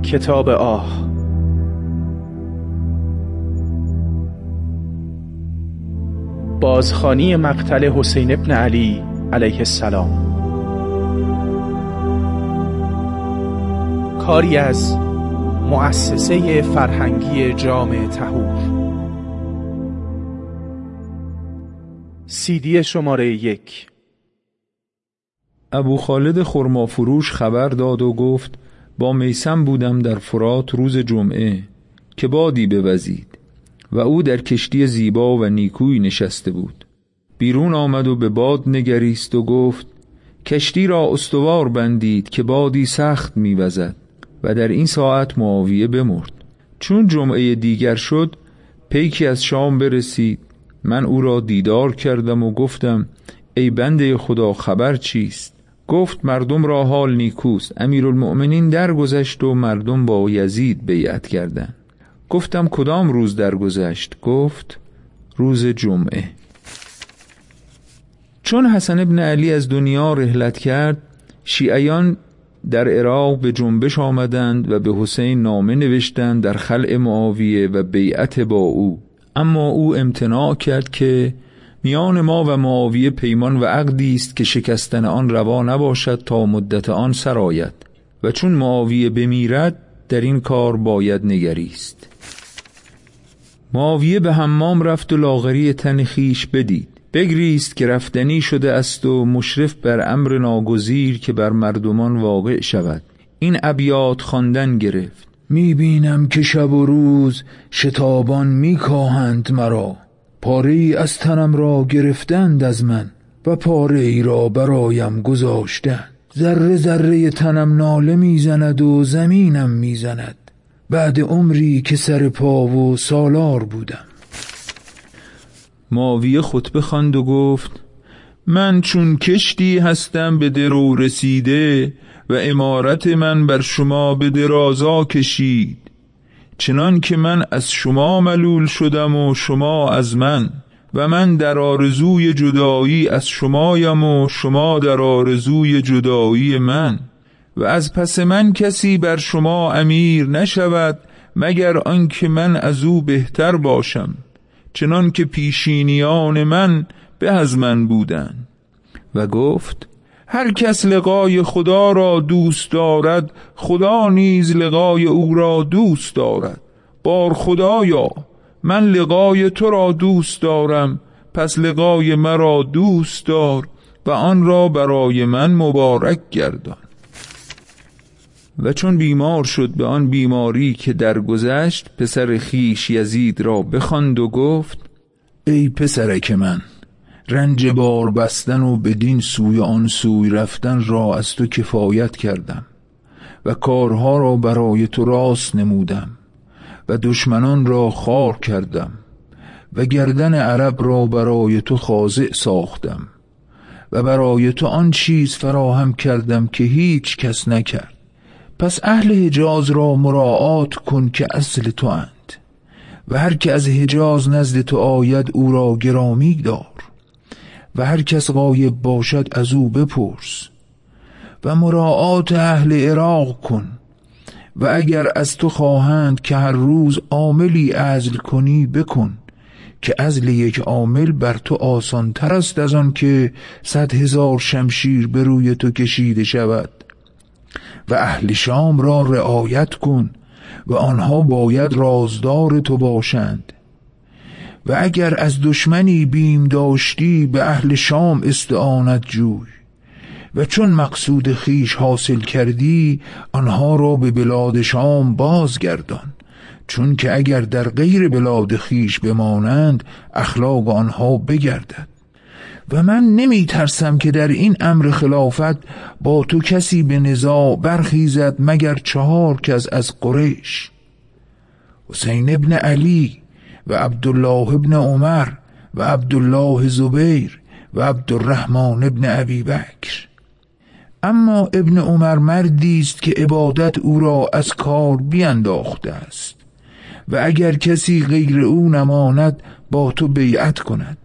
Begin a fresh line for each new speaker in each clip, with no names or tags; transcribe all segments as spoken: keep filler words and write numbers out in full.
کتاب آه. بازخوانی مقتل حسین ابن علی علیه السلام. کاری از مؤسسه فرهنگی جامع طهور. سیدی شماره یک.
ابو خالد خرمافروش خبر داد و گفت با میثم بودم در فرات روز جمعه که بادی بوزید و او در کشتی زیبا و نیکویی نشسته بود. بیرون آمد و به باد نگریست و گفت کشتی را استوار بندید که بادی سخت میوزد. و در این ساعت معاویه بمرد. چون جمعه دیگر شد پیکی از شام برسید. من او را دیدار کردم و گفتم ای بنده خدا خبر چیست؟ گفت مردم را حال نیکوست. امیرالمؤمنین درگذشت و مردم با یزید بیعت کردند. گفتم کدام روز درگذشت؟ گفت روز جمعه. چون حسن ابن علی از دنیا رحلت کرد، شیعیان در عراق به جنبش آمدند و به حسین نامه نوشتند در خلع معاویه و بیعت با او. اما او امتناع کرد که میان ما و معاویه پیمان و عقدی است که شکستن آن روا نباشد تا مدت آن سرآید و چون معاویه بمیرد در این کار باید نگریست. معاویه به حمام رفت و لاغری تن خویش بدید. بگریست که رفتنی شده است و مشرف بر امر ناگزیر که بر مردمان واقع شود. این ابیات خواندن گرفت.
می بینم که شب و روز شتابان می کاهند مرا، پاره ای از تنم را گرفتند از من و پاره ای را برایم گذاشتند. ذره ذره تنم ناله می زند و زمینم می زند بعد عمری که سر پا و سالار بودم.
معاویه خطبه خواند و گفت من چون کشتی هستم به درو رسیده و امارت من بر شما به درازا کشید، چنان که من از شما ملول شدم و شما از من، و من در آرزوی جدایی از شمایم و شما در آرزوی جدایی من، و از پس من کسی بر شما امیر نشود مگر آنکه من از او بهتر باشم، چنان که پیشینیان من به از من بودند. و گفت
هر کس لقای خدا را دوست دارد خدا نیز لقای او را دوست دارد. بار خدایا من لقای تو را دوست دارم، پس لقای مرا دوست دار و آن را برای من مبارک گردان.
و چون بیمار شد به آن بیماری که درگذشت، پسر خیش یزید را بخواند و گفت
ای پسرک من، رنج بار بستن و بدین سوی آن سوی رفتن را از تو کفایت کردم و کارها را برای تو راست نمودم و دشمنان را خار کردم و گردن عرب را برای تو خاضع ساختم و برای تو آن چیز فراهم کردم که هیچ کس نکرد. پس اهل حجاز را مراعات کن که اصل تو اند و هر که از حجاز نزد تو آید او را گرامی دار و هر کس غایب باشد از او بپرس و مراعات اهل عراق کن و اگر از تو خواهند که هر روز عاملی عزل کنی بکن که عزل یک عامل بر تو آسان تر است از آن که صد هزار شمشیر به روی تو کشیده شود. و اهل شام را رعایت کن و آنها باید رازدار تو باشند. و اگر از دشمنی بیم داشتی به اهل شام استعانت جوی و چون مقصود خیش حاصل کردی آنها را به بلاد شام بازگردان، چون که اگر در غیر بلاد خیش بمانند اخلاق آنها بگردد. و من نمی ترسم که در این امر خلافت با تو کسی به نزاع برخیزد مگر چهار کس از قریش: حسین ابن علی و عبدالله ابن عمر و عبدالله زبیر و عبدالرحمن ابن ابی بکر. اما ابن عمر مردی است که عبادت او را از کار بینداخته است و اگر کسی غیر او نماند با تو بیعت کند.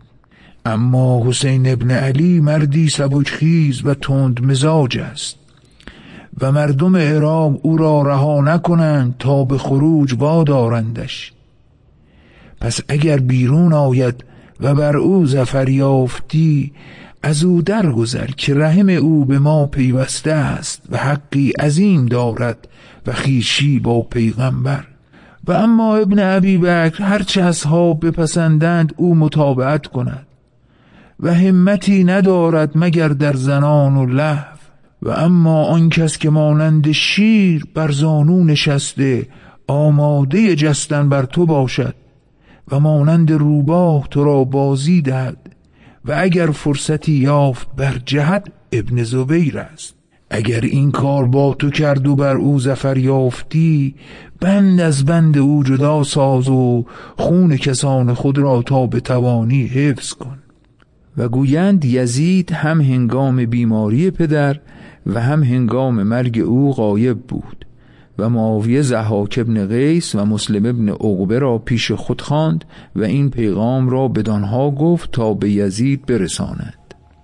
اما حسین ابن علی مردی سبکخیز و تند مزاج است و مردم عراق او را رها نکنند تا به خروج وادارندش. پس اگر بیرون آید و بر او ظفر یافتی، از او درگذر که رحم او به ما پیوسته است و حقی عظیم دارد و خویشی با پیغمبر. و اما ابن ابی بکر هرچه اصحاب بپسندند او متابعت کند و همتی ندارد مگر در زنان و لهو. و اما آن کس که مانند شیر بر زانو نشسته آماده جستن بر تو باشد و مانند روباه تو را بازی دهد و اگر فرصتی یافت بر جهت ابن زبیر است. اگر این کار با تو کرد و بر او ظفر یافتی، بند از بند او جدا ساز و خون کسان خود را تا بتوانی حفظ کن.
و گویند یزید هم هنگام بیماری پدر و هم هنگام مرگ او غایب بود و معاویه ضحاک ابن قیس و مسلم ابن عقبه را پیش خود خواند و این پیغام را بدانها گفت تا به یزید برساند.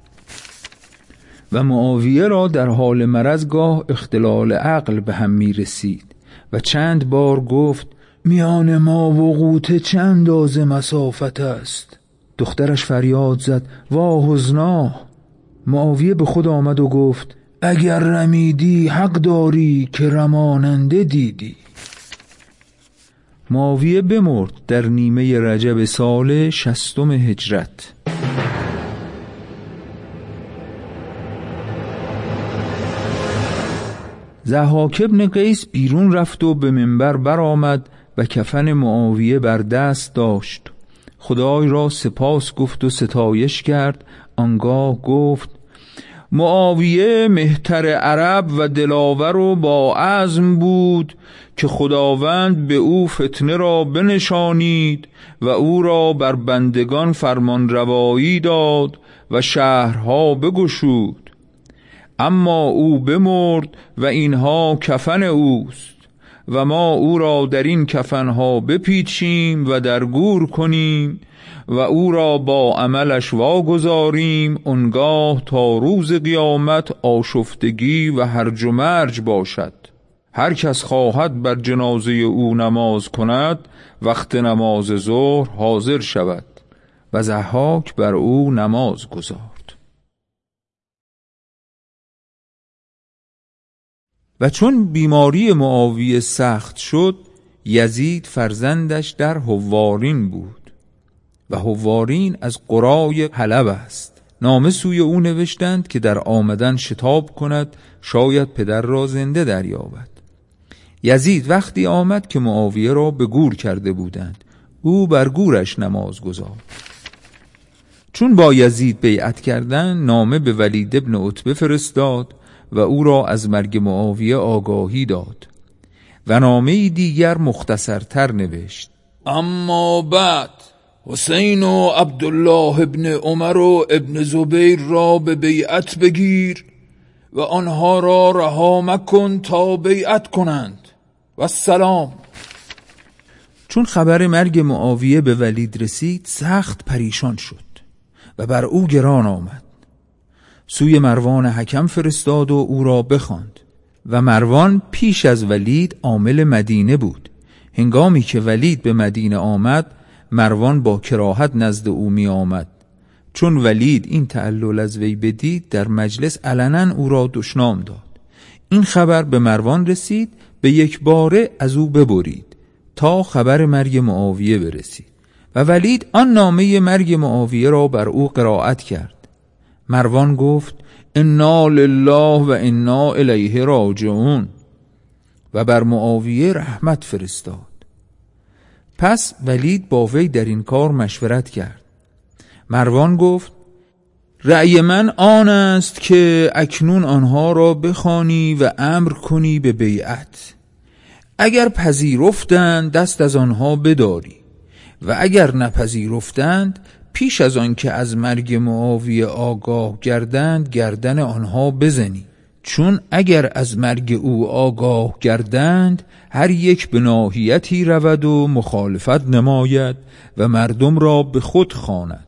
و معاویه را در حال مرض گاه اختلال عقل به هم می رسید و چند بار گفت میان ما و قوطه چند اندازه مسافت است. دخترش فریاد زد وا حزنا. معاویه به خود آمد و گفت اگر رمیدی حق داری که رماننده دیدی. معاویه بمرد در نیمه رجب سال شصتم هجرت. ضحاک ابن قیس بیرون رفت و به منبر برآمد و کفن معاویه بر دست داشت. خدای را سپاس گفت و ستایش کرد. آنگاه گفت معاویه مهتر عرب و دلاور و با عزم بود که خداوند به او فتنه را بنشانید و او را بر بندگان فرمان روایی داد و شهرها بگشود. اما او بمرد و اینها کفن اوست و ما او را در این کفنها بپیچیم و در گور کنیم و او را با عملش واگذاریم انگاه تا روز قیامت آشفتگی و هرج و مرج باشد. هر کس خواهد بر جنازه او نماز کند وقت نماز ظهر حاضر شود. و ضحاک بر او نماز گذارد. و چون بیماری معاویه سخت شد، یزید فرزندش در حوارین بود و حوارین از قرای حلب است. نامه سوی او نوشتند که در آمدن شتاب کند شاید پدر را زنده دریابد. یزید وقتی آمد که معاویه را به گور کرده بودند، او بر گورش نماز گذارد. چون با یزید بیعت کردند، نامه به ولید ابن عتبه فرستاد و او را از مرگ معاویه آگاهی داد و نامه دیگر مختصرتر نوشت. اما بعد حسین و عبدالله ابن عمر و ابن زبیر را به بیعت بگیر و آنها را رها مکن تا بیعت کنند و السلام. چون خبر مرگ معاویه به ولید رسید سخت پریشان شد و بر او گران آمد. سوی مروان حکم فرستاد و او را بخواند و مروان پیش از ولید عامل مدینه بود. هنگامی که ولید به مدینه آمد مروان با کراهت نزد او می آمد. چون ولید این تعلل از وی بدید در مجلس علنا او را دشنام داد. این خبر به مروان رسید، به یک باره از او ببرید تا خبر مرگ معاویه برسید و ولید آن نامه مرگ معاویه را بر او قرائت کرد. مروان گفت انا لله و انا الیه راجعون و بر معاویه رحمت فرستاد. پس ولید با وی در این کار مشورت کرد. مروان گفت رأی من آن است که اکنون آنها را بخوانی و امر کنی به بیعت. اگر پذیرفتند دست از آنها بداری و اگر نپذیرفتند پیش از آن که از مرگ معاویه آگاه گردند گردن آنها بزنی. چون اگر از مرگ او آگاه گردند هر یک به ناحیتی رود و مخالفت نماید و مردم را به خود خواند.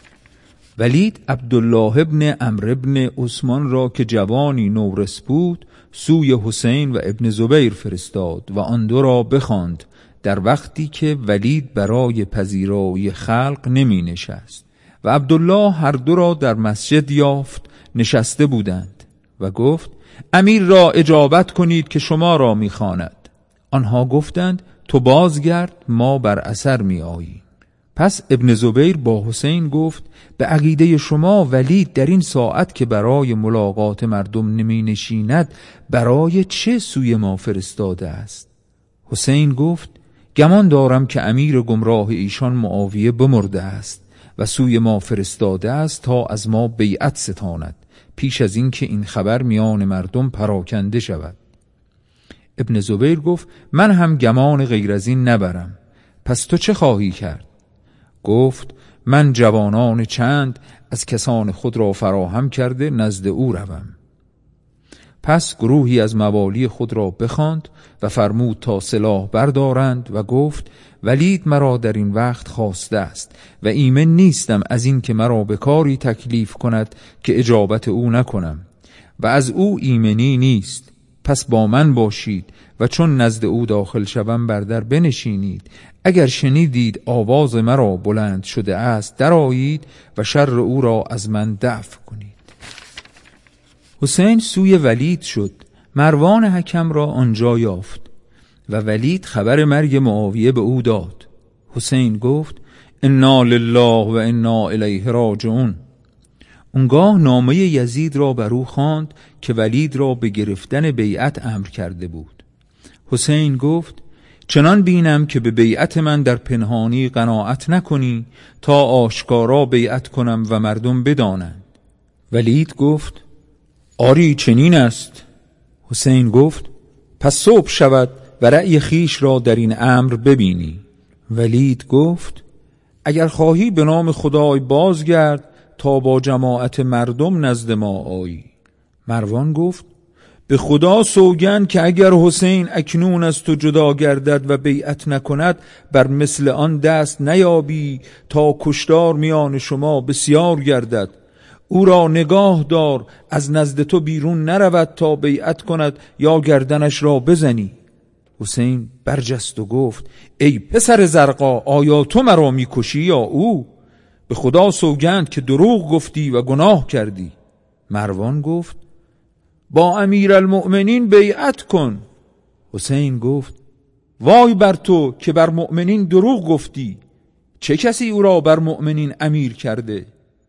ولید عبدالله ابن عمرو ابن عثمان را که جوانی نورس بود سوی حسین و ابن زبیر فرستاد و آن دو را بخواند در وقتی که ولید برای پذیرایی خلق نمی نشست و عبدالله هر دو را در مسجد یافت نشسته بودند و گفت امیر را اجابت کنید که شما را می خواند. آنها گفتند تو بازگرد ما بر اثر می آییم. پس ابن زبیر با حسین گفت به عقیده شما ولید در این ساعت که برای ملاقات مردم نمی نشیند برای چه سوی ما فرستاده است؟ حسین گفت گمان دارم که امیر گمراه ایشان معاویه بمرده است و سوی ما فرستاده است تا از ما بیعت ستاند پیش از این که این خبر میان مردم پراکنده شود. ابن زبیر گفت من هم گمان غیر از این نبرم. پس تو چه خواهی کرد؟ گفت من جوانان چند از کسان خود را فراهم کرده نزد او روم. پس گروهی از موالی خود را بخواند و فرمود تا سلاح بردارند و گفت ولید مرا در این وقت خواسته است و ایمن نیستم از این که مرا به کاری تکلیف کند که اجابت او نکنم و از او ایمنی نیست. پس با من باشید و چون نزد او داخل شوم بر در بنشینید. اگر شنیدید آواز مرا بلند شده است درآیید و شر او را از من دفع کنید. حسین سوی ولید شد. مروان حکم را آنجا یافت و ولید خبر مرگ معاویه به او داد. حسین گفت انا لله و انا الیه راجعون. اونگاه نامه یزید را بر او خواند که ولید را به گرفتن بیعت امر کرده بود. حسین گفت چنان بینم که به بیعت من در پنهانی قناعت نکنی تا آشکارا بیعت کنم و مردم بدانند. ولید گفت آری چنین است. حسین گفت پس صبح شود و رأی خیش را در این امر ببینی. ولید گفت اگر خواهی به نام خدای بازگرد تا با جماعت مردم نزد ما آیی. مروان گفت به خدا سوگند که اگر حسین اکنون از تو جدا گردد و بیعت نکند بر مثل آن دست نیابی تا کشتار میان شما بسیار گردد. او را نگاه دار از نزد تو بیرون نرود تا بیعت کند یا گردنش را بزنی. حسین برجست و گفت ای پسر زرقا آیا تو مرا میکشی یا او؟ به خدا سوگند که دروغ گفتی و گناه کردی. مروان گفت با امیرالمؤمنین بیعت کن. حسین گفت وای بر تو که بر مؤمنین دروغ گفتی. چه کسی او را بر مؤمنین امیر کرده؟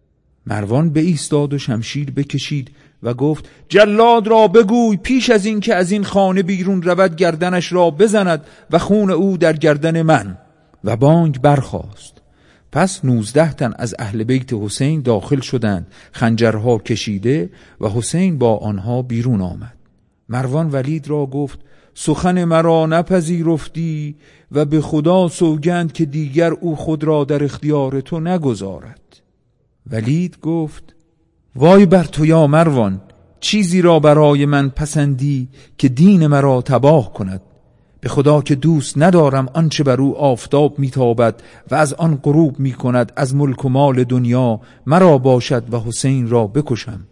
مروان بایستاد و شمشیر بکشید و گفت جلاد را بگوی پیش از این که از این خانه بیرون رود گردنش را بزند و خون او در گردن من. و بانگ برخاست. پس نوزده تن از اهل بیت حسین داخل شدند خنجرها کشیده و حسین با آنها بیرون آمد. مروان ولید را گفت سخن مرا نپذیرفتی و به خدا سوگند که دیگر او خود را در اختیار تو نگذارد. ولید گفت وای بر تو یا مروان، چیزی را برای من پسندی که دین مرا تباه کند. به خدا که دوست ندارم آنچه بر او آفتاب میتابد و از آن غروب میکند از ملک و مال دنیا مرا باشد و حسین را بکشم.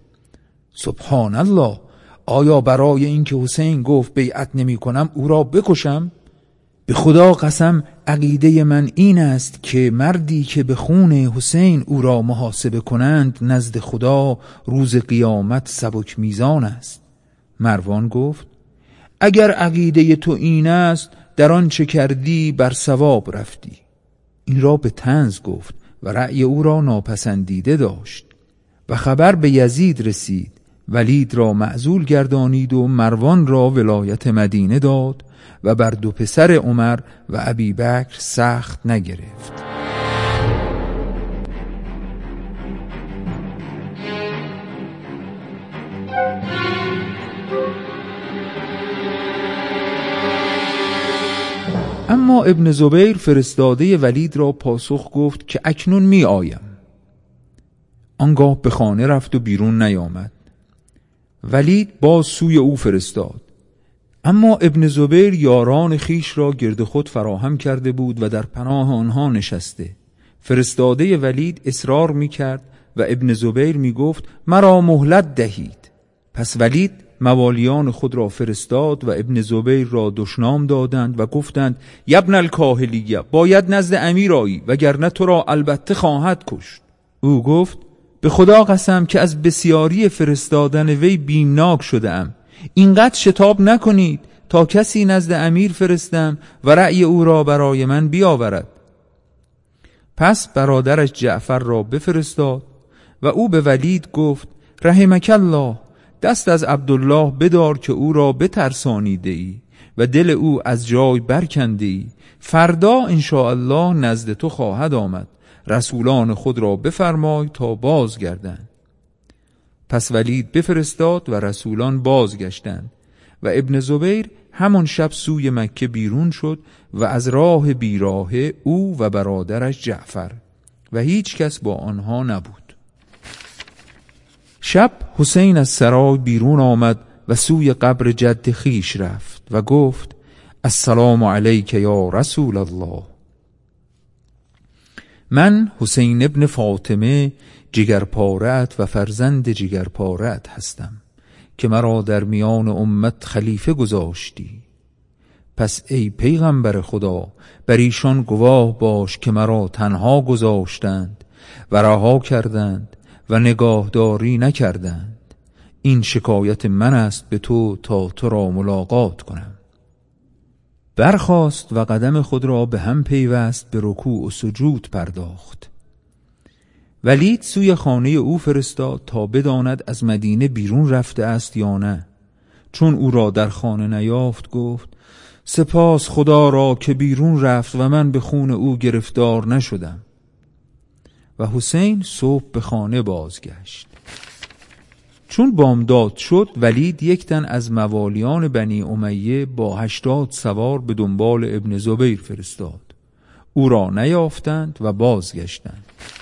سبحان الله، آیا برای اینکه حسین گفت بیعت نمی کنم او را بکشم؟ به خدا قسم عقیده من این است که مردی که به خون حسین او را محاسبه کنند نزد خدا روز قیامت سبک میزان است. مروان گفت اگر عقیده تو این است در آن چه کردی بر صواب رفتی. این را به طنز گفت و رأی او را ناپسندیده داشت. و خبر به یزید رسید. ولید را معزول گردانید و مروان را ولایت مدینه داد و بر دو پسر عمر و ابی بکر سخت نگرفت. اما ابن زبیر فرستاده ولید را پاسخ گفت که اکنون می آیم. آنگاه به خانه رفت و بیرون نیامد. ولید باز سوی او فرستاد. اما ابن زبیر یاران خیش را گرد خود فراهم کرده بود و در پناه آنها نشسته. فرستاده ولید اصرار می کرد و ابن زبیر می گفت مرا مهلت دهید. پس ولید موالیان خود را فرستاد و ابن زبیر را دشنام دادند و گفتند یبن الکاهلیه، باید نزد امیر آیی وگرنه تو را البته خواهد کشت. او گفت به خدا قسم که از بسیاری فرستادن وی بیمناک شده ام، اینقدر شتاب نکنید تا کسی نزد امیر فرستم و رأی او را برای من بیاورد. پس برادرش جعفر را بفرستاد و او به ولید گفت رحمک الله، دست از عبدالله بدار که او را بترسانیده ای و دل او از جای برکنده ای، فردا انشاءالله نزد تو خواهد آمد، رسولان خود را بفرمای تا بازگردند. پس ولید بفرستاد و رسولان بازگشتند و ابن زبیر همان شب سوی مکه بیرون شد و از راه بیراه او و برادرش جعفر و هیچ کس با آنها نبود. شب حسین از سرای بیرون آمد و سوی قبر جد خیش رفت و گفت السلام علیک یا رسول الله. من حسین ابن فاطمه جگرپاره‌ات و فرزند جگرپاره‌ات هستم که مرا در میان امت خلیفه گذاشتی. پس ای پیغمبر خدا بر ایشان گواه باش که مرا تنها گذاشتند و رها کردند و نگاهداری نکردند. این شکایت من است به تو تا تو را ملاقات کنم. برخاست و قدم خود را به هم پیوست، به رکوع و سجود پرداخت. ولید سوی خانه او فرستاد تا بداند از مدینه بیرون رفته است یا نه. چون او را در خانه نیافت گفت سپاس خدا را که بیرون رفت و من به خون او گرفتار نشدم. و حسین صبح به خانه بازگشت. چون بامداد شد ولید یک تن از موالیان بنی امیه با هشتاد سوار به دنبال ابن زبیر فرستاد. او را نیافتند و بازگشتند.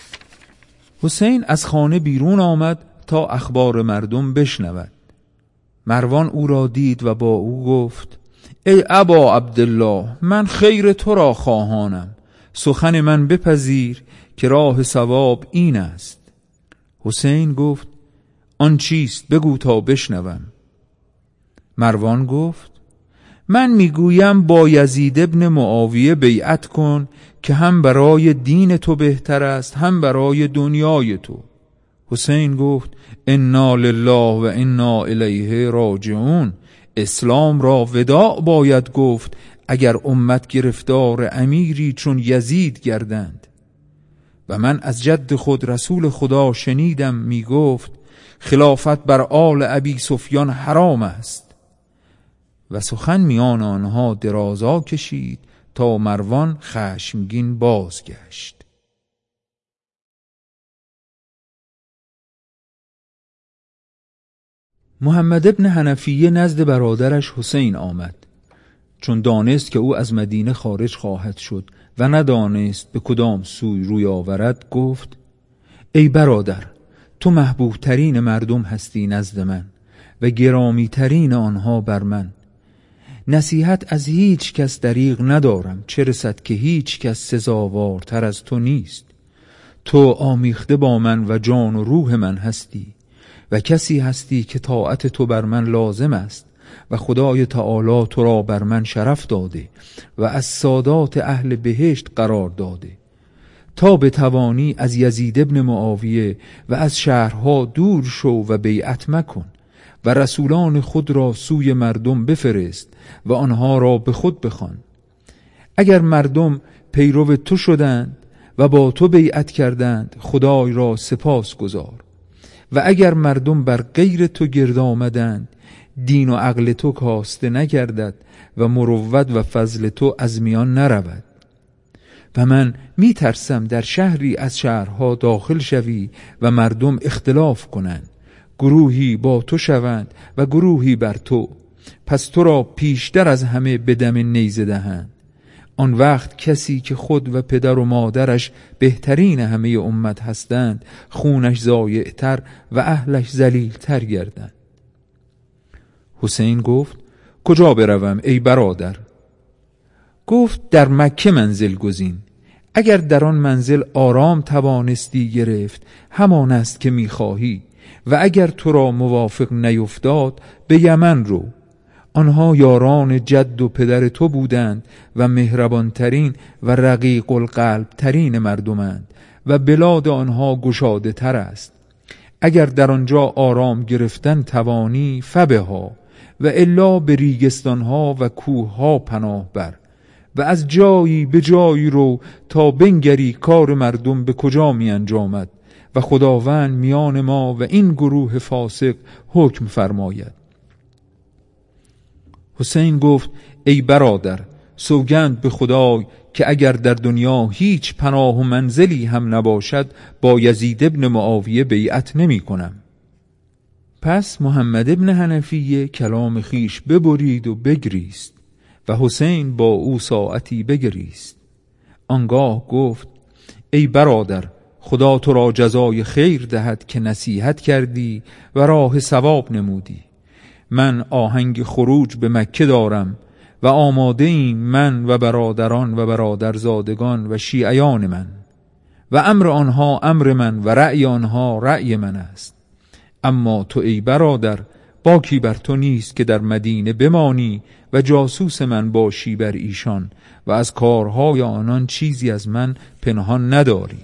حسین از خانه بیرون آمد تا اخبار مردم بشنود. مروان او را دید و با او گفت ای ابا عبدالله، من خیر تو را خواهانم، سخن من بپذیر که راه صواب این است. حسین گفت آن چیست بگو تا بشنوم. مروان گفت من میگویم با یزید ابن معاویه بیعت کن که هم برای دین تو بهتر است هم برای دنیای تو. حسین گفت انا لله و انا الیه راجعون، اسلام را وداع باید گفت اگر امت گرفتار امیری چون یزید گردند. و من از جد خود رسول خدا شنیدم می گفت خلافت بر آل ابی سفیان حرام است. و سخن میان آنها درازا کشید تا مروان خشمگین بازگشت. محمد ابن حنفیه نزد برادرش حسین آمد. چون دانست که او از مدینه خارج خواهد شد و ندانست به کدام سوی روی آورد گفت ای برادر، تو محبوب ترین مردم هستی نزد من و گرامی ترین آنها بر من. نصیحت از هیچ کس دریغ ندارم، چه رسد که هیچ کس سزاوارتر از تو نیست. تو آمیخته با من و جان و روح من هستی و کسی هستی که طاعت تو بر من لازم است و خدای تعالی تو را بر من شرف داده و از سادات اهل بهشت قرار داده. تا به توانی از یزید ابن معاویه و از شهرها دور شو و بیعت مکن و رسولان خود را سوی مردم بفرست و آنها را به خود بخوان. اگر مردم پیرو تو شدند و با تو بیعت کردند خدای را سپاس گذار، و اگر مردم بر غیر تو گرد آمدند دین و عقل تو کاسته نگردد و مروت و فضل تو از میان نرود. و من می ترسم در شهری از شهرها داخل شوی و مردم اختلاف کنند، گروهی با تو شوند و گروهی بر تو، پس تو را پیشتر از همه به دم نیزه دهند. آن وقت کسی که خود و پدر و مادرش بهترین همه امت هستند خونش ضایع‌تر و اهلش ذلیل‌تر گردند. حسین گفت کجا بروم ای برادر؟ گفت در مکه منزل گزین. اگر در آن منزل آرام توانستی گرفت همان است که می‌خواهی، و اگر تو را موافق نیفتاد به یمن رو، آنها یاران جد و پدر تو بودند و مهربانترین و رقیق القلب ترین مردمند و بلاد آنها گشاده تر است. اگر در آنجا آرام گرفتن توانی فبها، و الا به ریگستانها و کوهها پناه بر و از جایی به جایی رو تا بنگری کار مردم به کجا می انجامد و خداوند میان ما و این گروه فاسق حکم فرماید. حسین گفت ای برادر، سوگند به خدای که اگر در دنیا هیچ پناه و منزلی هم نباشد با یزید ابن معاویه بیعت نمی کنم. پس محمد ابن حنفیه کلام خیش ببرید و بگریست و حسین با او ساعتی بگریست. آنگاه گفت ای برادر، خدا تو را جزای خیر دهد که نصیحت کردی و راه ثواب نمودی. من آهنگ خروج به مکه دارم و آماده ایم من و برادران و برادرزادگان و شیعیان من، و امر آنها امر من و رأی آنها رأی من است. اما تو ای برادر، باکی بر تو نیست که در مدینه بمانی و جاسوس من باشی بر ایشان و از کارهای آنان چیزی از من پنهان نداری.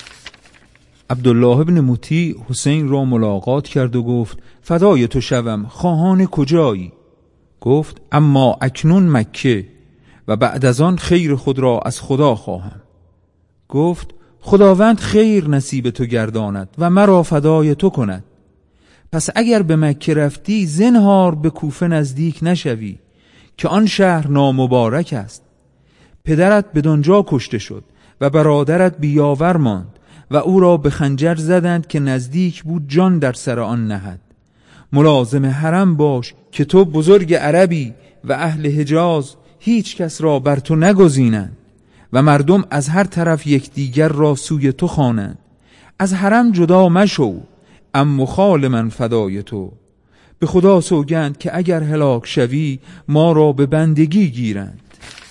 عبدالله ابن مطیع حسین را ملاقات کرد و گفت فدای تو شوم، خواهان کجایی؟ گفت اما اکنون مکه و بعد از آن خیر خود را از خدا خواهم. گفت خداوند خیر نصیب تو گرداند و مرا فدای تو کند. پس اگر به مکه رفتی زنهار به کوفه نزدیک نشوی که آن شهر نامبارک است. پدرت بدانجا کشته شد و برادرت بیاور ماند و او را به خنجر زدند که نزدیک بود جان در سر آن نهد. ملازم حرم باش که تو بزرگ عربی و اهل حجاز هیچ کس را بر تو نگزینند و مردم از هر طرف یکدیگر را سوی تو خوانند. از حرم جدا مشو، اما خال من فدای تو. به خدا سوگند که اگر هلاک شوی ما را به بندگی گیرند.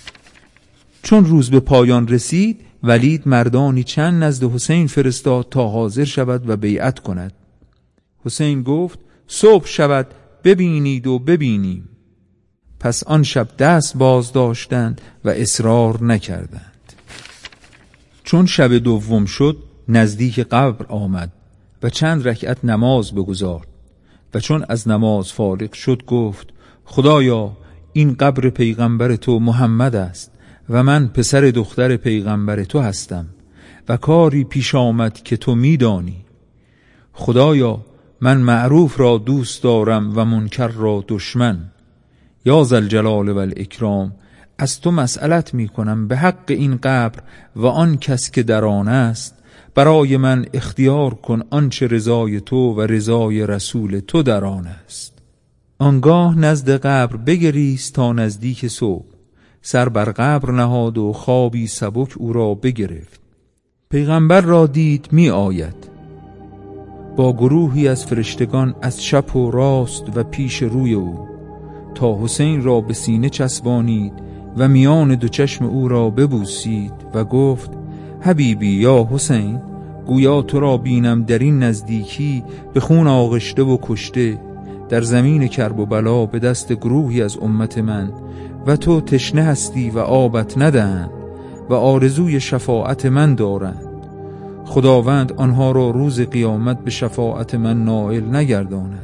چون روز به پایان رسید، ولید مردانی چند نزد حسین فرستاد تا حاضر شود و بیعت کند. حسین گفت صبح شود ببینید و ببینیم. پس آن شب دست باز داشتند و اصرار نکردند. چون شب دوم شد نزدیک قبر آمد و چند رکعت نماز بگزارد و چون از نماز فارغ شد گفت خدایا این قبر پیغمبر تو محمد است و من پسر دختر پیغمبر تو هستم و کاری پیش آمد که تو میدانی. خدایا من معروف را دوست دارم و منکر را دشمن. یا ذوالجلال و الاکرام، از تو مسئلت می کنم به حق این قبر و آن کس که در آن است، برای من اختیار کن آنچه رضای تو و رضای رسول تو در آن است. آنگاه نزد قبر بگریست تا نزدیک صبح، سر بر قبر نهاد و خوابی سبک او را بگرفت. پیغمبر را دید می آید با گروهی از فرشتگان از چپ و راست و پیش روی او، تا حسین را به سینه چسبانید و میان دو چشم او را ببوسید و گفت حبیبی یا حسین، گویا تو را بینم در این نزدیکی به خون آغشته و کشته در زمین کرب و بلا به دست گروهی از امت من و تو تشنه هستی و آبت ندهند و آرزوی شفاعت من دارند. خداوند آنها را روز قیامت به شفاعت من نائل نگرداند.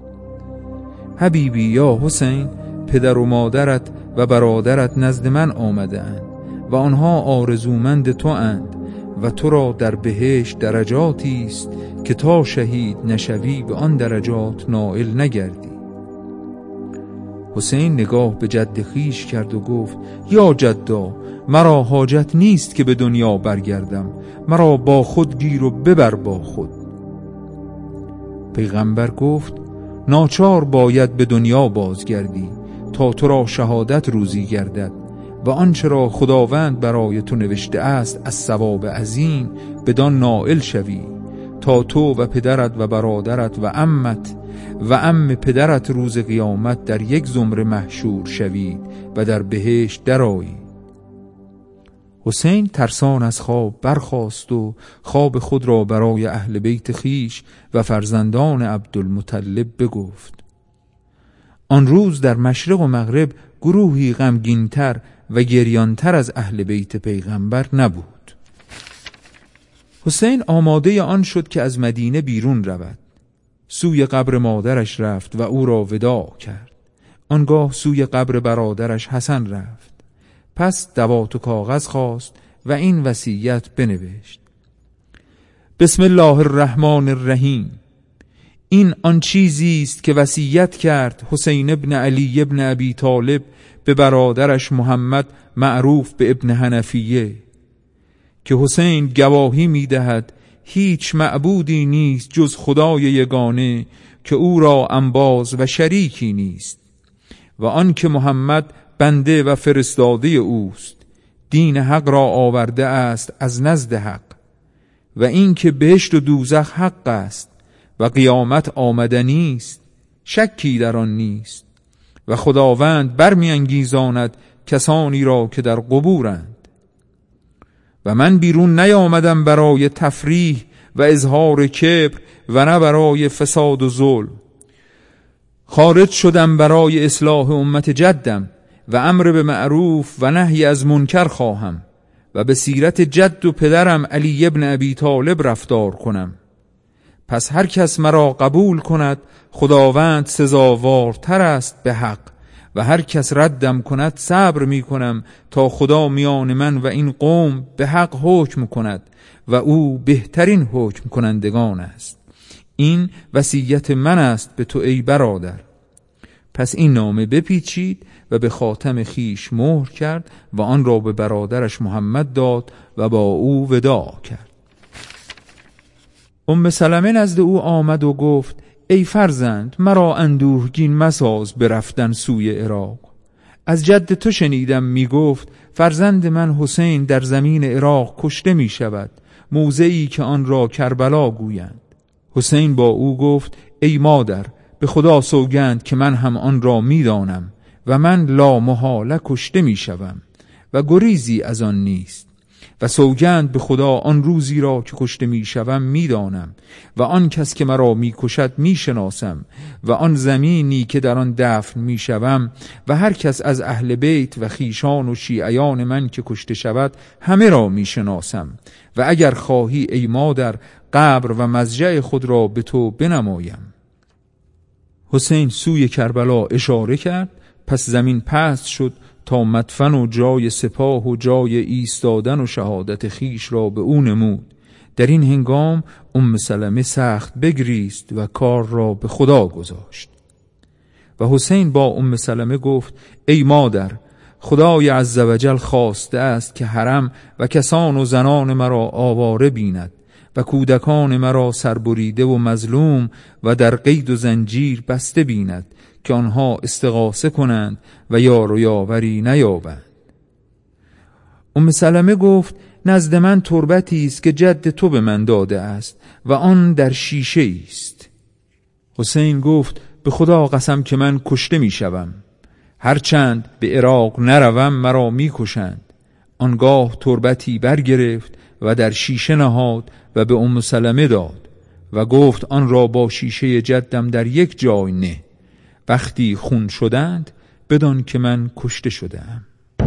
حبیبی یا حسین، پدر و مادرت و برادرت نزد من آمده اند و آنها آرزومند تو اند و تو را در بهشت درجاتی است که تا شهید نشوی به آن درجات نائل نگردی. حسین نگاه به جد خویش کرد و گفت یا جدا، مرا حاجت نیست که به دنیا برگردم، مرا با خود گیر و ببر با خود. پیغمبر گفت ناچار باید به دنیا بازگردی تا تو را شهادت روزی گردد و آنچه را خداوند برای تو نوشته است از ثواب عظیم بدان نائل شوی، تا تو و پدرت و برادرت و عمت و عم پدرت روز قیامت در یک زمره محشور شوید و در بهشت درآیید. حسین ترسان از خواب برخاست و خواب خود را برای اهل بیت خیش و فرزندان عبدالمطلب بگفت. آن روز در مشرق و مغرب گروهی غمگین‌تر و گریانتر از اهل بیت پیغمبر نبود. حسین آماده آن شد که از مدینه بیرون رود. سوی قبر مادرش رفت و او را وداع کرد. آنگاه سوی قبر برادرش حسن رفت. پس دوات و کاغذ خواست و این وصیت بنوشت: بسم الله الرحمن الرحیم. این آن چیزی است که وصیت کرد حسین ابن علی ابن ابی طالب به برادرش محمد معروف به ابن حنفیه، که حسین گواهی می‌دهد هیچ معبودی نیست جز خدای یگانه که او را انباز و شریکی نیست، و آن که محمد بنده و فرستاده اوست، دین حق را آورده است از نزد حق، و این که بهشت و دوزخ حق است و قیامت آمدنی است، شکی در آن نیست، و خداوند برمی‌انگیزاند کسانی را که در قبورند. و من بیرون نیامدم برای تفریح و اظهار کبر و نه برای فساد و ظلم. خارج شدم برای اصلاح امت جدم و امر به معروف و نهی از منکر خواهم و به سیرت جد و پدرم علی ابن ابی طالب رفتار کنم. پس هر کس مرا قبول کند خداوند سزاوارتر است به حق، و هر کس ردم کند صبر می کنم تا خدا میان من و این قوم به حق حکم کند و او بهترین حکم کنندگان است. این وصیت من است به تو ای برادر. پس این نامه بپیچید و به خاتم خیش مهر کرد و آن را به برادرش محمد داد و با او وداع کرد. ام سلمه نزد او آمد و گفت: ای فرزند، مرا اندوهگین مساز برفتن سوی عراق. از جد تو شنیدم می گفت فرزند من حسین در زمین عراق کشته می شود، موضعی که آن را کربلا گویند. حسین با او گفت: ای مادر، به خدا سوگند که من هم آن را می دانم و من لا محاله کشته می شوم و گریزی از آن نیست، و سوگند به خدا آن روزی را که کشته می شوم می دانم و آن کس که مرا می کشد می شناسم و آن زمینی که در آن دفن می شوم و هر کس از اهل بیت و خیشان و شیعیان من که کشته شود همه را می شناسم، و اگر خواهی ای مادر قبر و مضجع خود را به تو بنمایم. حسین سوی کربلا اشاره کرد، پس زمین پست شد تا مدفن و جای سپاه و جای ایستادن و شهادت خیش را به او نمود. در این هنگام ام سلمه سخت بگریست و کار را به خدا گذاشت. و حسین با ام سلمه گفت: ای مادر، خدای عزوجل خواسته است که حرم و کسان و زنان مرا آواره بیند و کودکان مرا سربریده و مظلوم و در قید و زنجیر بسته بیند که آنها استغاثه کنند و یار و یاوری نیابند. ام سلمه گفت: نزد من تربتی است که جد تو به من داده است و آن در شیشه است. حسین گفت: به خدا قسم که من کشته می شوم. هرچند به عراق نروم مرا می کشند. آنگاه تربتی برگرفت و در شیشه نهاد و به ام سلمه داد و گفت: آن را با شیشه جدم در یک جای نه. وقتی خون شدند بدان که من کشته شدم.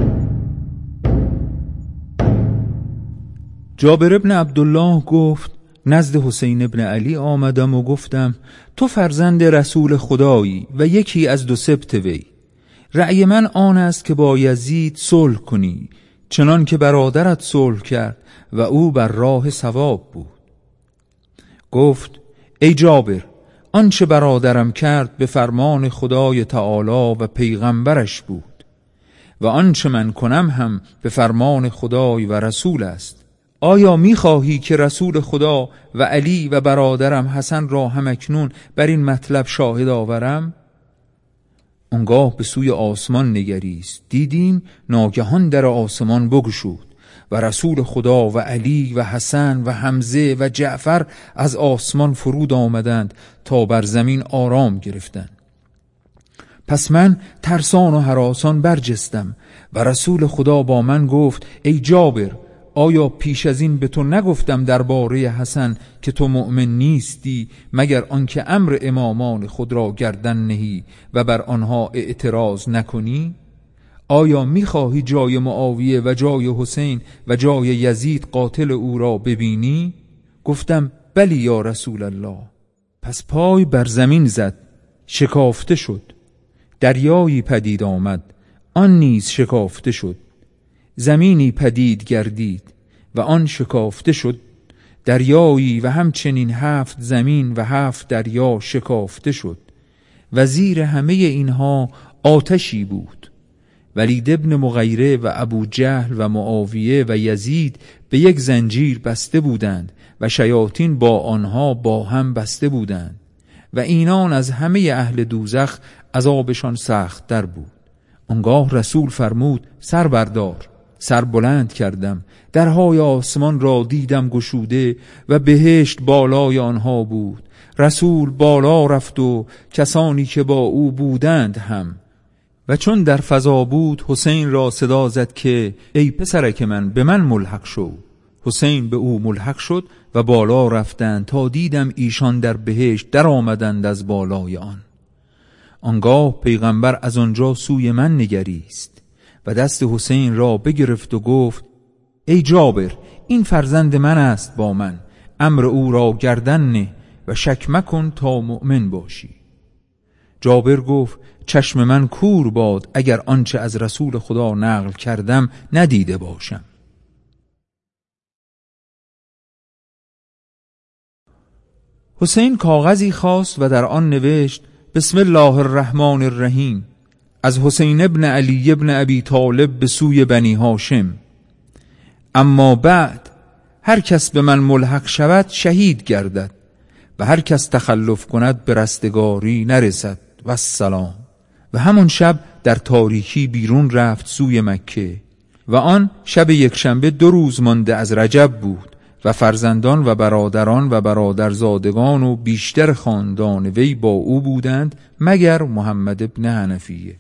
جابر ابن عبدالله گفت: نزد حسین ابن علی آمدم و گفتم: تو فرزند رسول خدایی و یکی از دو سبط وی. رأی من آن است که با یزید صلح کنی، چنان که برادرت صلح کرد و او بر راه صواب بود. گفت: ای جابر، آنچه برادرم کرد به فرمان خدای تعالی و پیغمبرش بود و آنچه من کنم هم به فرمان خدای و رسول است. آیا می‌خواهی که رسول خدا و علی و برادرم حسن را همکنون بر این مطلب شاهد آورم؟ آنگاه به سوی آسمان نگریست، دیدیم ناگهان در آسمان بگشود و رسول خدا و علی و حسن و حمزه و جعفر از آسمان فرود آمدند تا بر زمین آرام گرفتند. پس من ترسان و هراسان برجستم و رسول خدا با من گفت ای جابر، آیا پیش از این به تو نگفتم درباره حسن که تو مؤمن نیستی مگر آنکه امر امامان خود را گردن نهی و بر آنها اعتراض نکنی؟ آیا میخواهی جای معاویه و جای حسین و جای یزید قاتل او را ببینی؟ گفتم بلی یا رسول الله. پس پای بر زمین زد، شکافته شد. دریایی پدید آمد، آن نیز شکافته شد. زمینی پدید گردید و آن شکافته شد. دریایی و همچنین هفت زمین و هفت دریا شکافته شد و زیر همه اینها آتشی بود. ولید ابن مغیره و ابو جهل و معاویه و یزید به یک زنجیر بسته بودند و شیاطین با آنها با هم بسته بودند و اینان از همه اهل دوزخ عذابشان سخت در بود. آنگاه رسول فرمود سر بردار. سر بلند کردم، درهای آسمان را دیدم گشوده و بهشت بالای آنها بود. رسول بالا رفت و کسانی که با او بودند هم. و چون در فضا بود حسین را صدا زد که ای پسرک من به من ملحق شو. حسین به او ملحق شد و بالا رفتند تا دیدم ایشان در بهشت در آمدند از بالای آن. آنگاه پیغمبر از آنجا سوی من نگریست و دست حسین را بگرفت و گفت ای جابر، این فرزند من است با من، امر او را گردن نه و شک مکن تا مؤمن باشی. جابر گفت چشم من کور باد اگر آنچه از رسول خدا نقل کردم ندیده باشم. حسین کاغذی خواست و در آن نوشت بسم الله الرحمن الرحیم از حسین ابن علی ابن ابی طالب به سوی بنی هاشم. اما بعد هر کس به من ملحق شود شهید گردد و هر کس تخلف کند به رستگاری نرسد و السلام. و همون شب در تاریکی بیرون رفت سوی مکه و آن شب یکشنبه دو روز مانده از رجب بود و فرزندان و برادران و برادرزادگان و بیشتر خاندان وی با او بودند مگر محمد ابن حنفیه.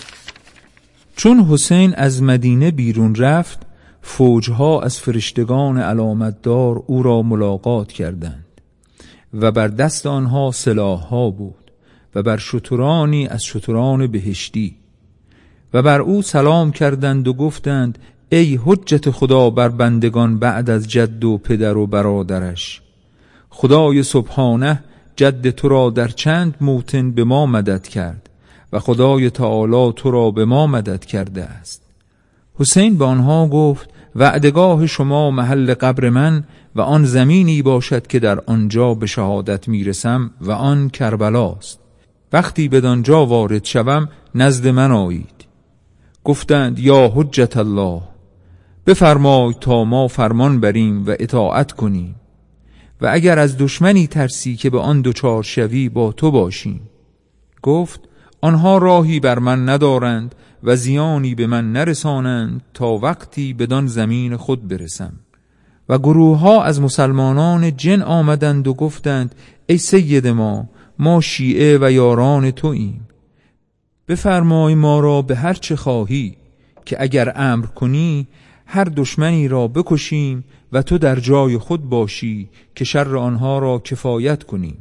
چون حسین از مدینه بیرون رفت فوجها از فرشتگان علامتدار او را ملاقات کردند و بر دست آنها سلاح‌ها بود و بر شترانی از شتران بهشتی و بر او سلام کردند و گفتند ای حجت خدا بر بندگان بعد از جد و پدر و برادرش. خدای سبحانه جد تو را در چند موطن به ما مدد کرد و خدای تعالی تو را به ما مدد کرده است. حسین به آنها گفت وعدگاه شما محل قبر من و آن زمینی باشد که در آنجا به شهادت میرسم و آن کربلاست. وقتی بدانجا وارد شوم نزد من آیید. گفتند یا حجت الله، بفرمای تا ما فرمان بریم و اطاعت کنیم و اگر از دشمنی ترسی که به آن دوچار شوی با تو باشیم. گفت آنها راهی بر من ندارند و زیانی به من نرسانند تا وقتی بدان زمین خود برسم. و گروه ها از مسلمانان جن آمدند و گفتند ای سید ما، ما شیعه و یاران توییم، بفرمای ما را به هر چه خواهی که اگر امر کنی هر دشمنی را بکشیم و تو در جای خود باشی که شر آنها را کفایت کنیم.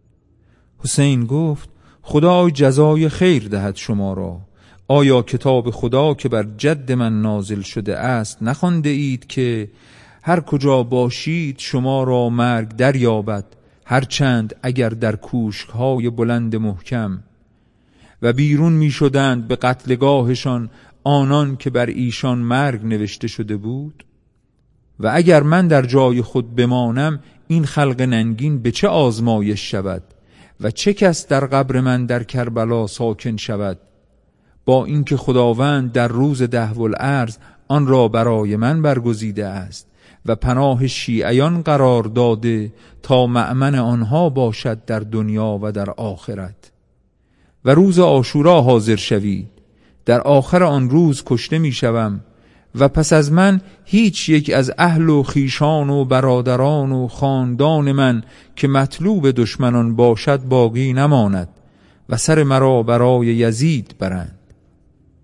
حسین گفت خدای جزای خیر دهد شما را. آیا کتاب خدا که بر جد من نازل شده است نخوانده اید که هر کجا باشید شما را مرگ دریابد، هرچند اگر در کوشک‌های بلند محکم. و بیرون می شدند به قتلگاهشان آنان که بر ایشان مرگ نوشته شده بود. و اگر من در جای خود بمانم این خلق ننگین به چه آزمایش شود و چه کس در قبر من در کربلا ساکن شود، با اینکه خداوند در روز دهوالارض آن را برای من برگزیده است و پناه شیعیان قرار داده تا مأمن آنها باشد در دنیا و در آخرت. و روز عاشورا حاضر شوید، در آخر آن روز کشته می شوم و پس از من هیچ یک از اهل و خیشان و برادران و خاندان من که مطلوب دشمنان باشد باقی نماند و سر مرا برای یزید برند.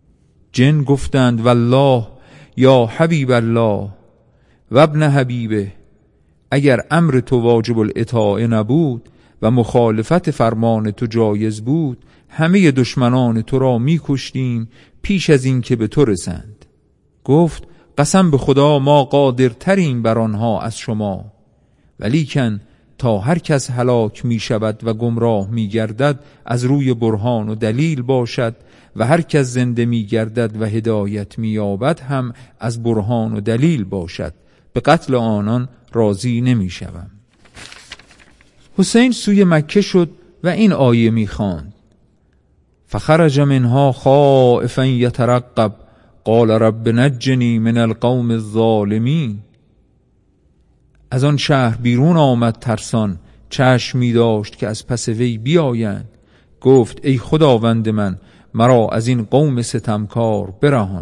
جن گفتند والله یا حبیب الله و ابن حبیبه، اگر امر تو واجب الاطاعه نبود و مخالفت فرمان تو جایز بود، همه دشمنان تو را می کشتیم پیش از این که به تو رسند. گفت قسم به خدا ما قادرتریم بر آنها از شما، ولیکن تا هر کس هلاک می شود و گمراه می گردد از روی برهان و دلیل باشد و هر کس زنده می گردد و هدایت می یابد هم از برهان و دلیل باشد، به قتل آنان راضی نمی شوم. حسین سوی مکه شد و این آیه می خواند: فخرج منها خائفا یترقب قال رب نجنی من القوم الظالمین. از آن شهر بیرون آمد ترسان، چشم می داشت که از پس وی بیایند. گفت ای خداوند من، مرا از این قوم ستمکار برهان.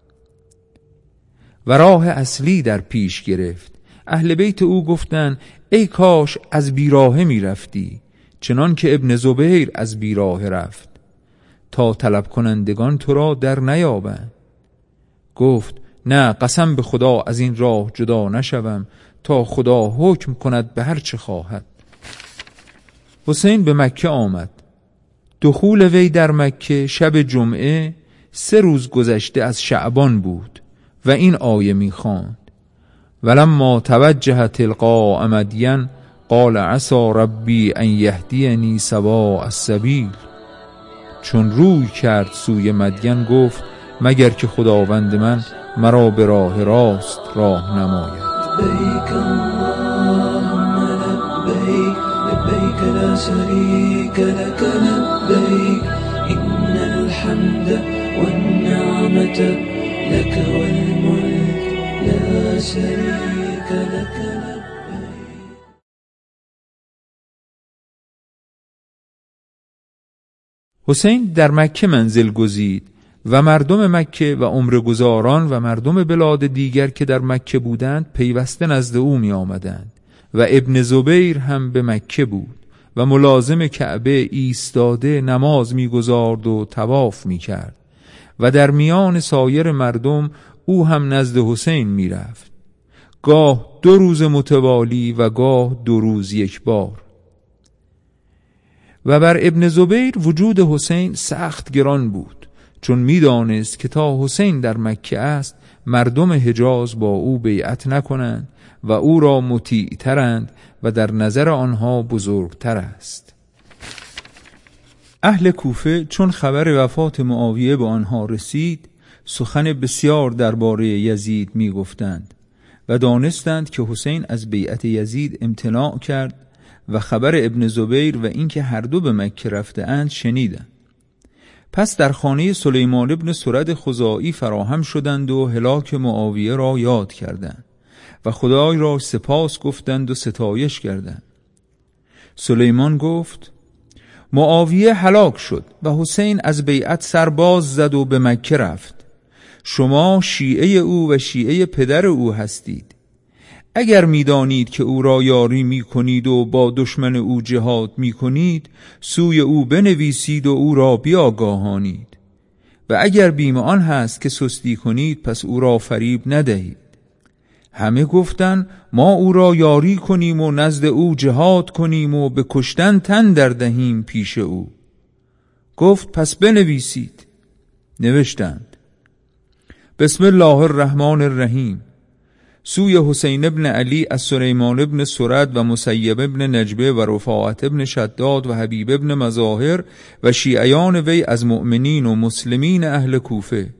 و راه اصلی در پیش گرفت. اهل بیت او گفتند ای کاش از بیراهه می رفتی، چنان که ابن زبیر از بیراهه رفت، تا طلب کنندگان تو را در نیابند. گفت نه، قسم به خدا از این راه جدا نشوم تا خدا حکم کند به هر چه خواهد. حسین به مکه آمد. دخول وی در مکه شب جمعه سه روز گذشته از شعبان بود و این آیه می خواند: ولما توجه تلقاء مدین قال عسى ربی ان یهدینی سواء السبیل. چون روی کرد سوی مدین گفت مگر که خداوند من مرا به راه راست راه نماید.
لبیک اللهم لبیک لبیک لا شریک لک لبیک ان الحمد والنعمة لك والملك لا شریک لک لبیک.
حسین در مکه منزل گزید و مردم مکه و عمره‌گزاران و مردم بلاد دیگر که در مکه بودند پیوسته نزد او می آمدند و ابن زبیر هم به مکه بود و ملازم کعبه ایستاده نماز می گزارد و طواف می کرد و در میان سایر مردم او هم نزد حسین می رفت، گاه دو روز متوالی و گاه دو روز یک بار. و بر ابن زبیر وجود حسین سخت گران بود، چون میدانست که تا حسین در مکه است مردم حجاز با او بیعت نکنند و او را مطیع ترند و در نظر آنها بزرگتر است. اهل کوفه چون خبر وفات معاویه به آنها رسید سخن بسیار درباره یزید می گفتند و دانستند که حسین از بیعت یزید امتناع کرد و خبر ابن زبیر و اینکه هر دو به مکه رفته اند شنیدند. پس در خانه سلیمان ابن سرد خزاعی فراهم شدند و هلاک معاویه را یاد کردند و خدای را سپاس گفتند و ستایش کردند. سلیمان گفت معاویه هلاک شد و حسین از بیعت سرباز زد و به مکه رفت. شما شیعه او و شیعه پدر او هستید. اگر میدانید که او را یاری می کنید و با دشمن او جهاد می کنید، سوی او بنویسید و او را بیاگاهانید، و اگر بیم آن هست که سستی کنید پس او را فریب ندهید. همه گفتند ما او را یاری کنیم و نزد او جهاد کنیم و به کشتن تن در دهیم پیش او. گفت پس بنویسید. نوشتند: بسم الله الرحمن الرحیم. سوی حسین ابن علی از سلیمان ابن سرد و مسیب ابن نجبه و رفاعت ابن شداد و حبیب ابن مظاهر و شیعیان وی از مؤمنین و مسلمین اهل کوفه.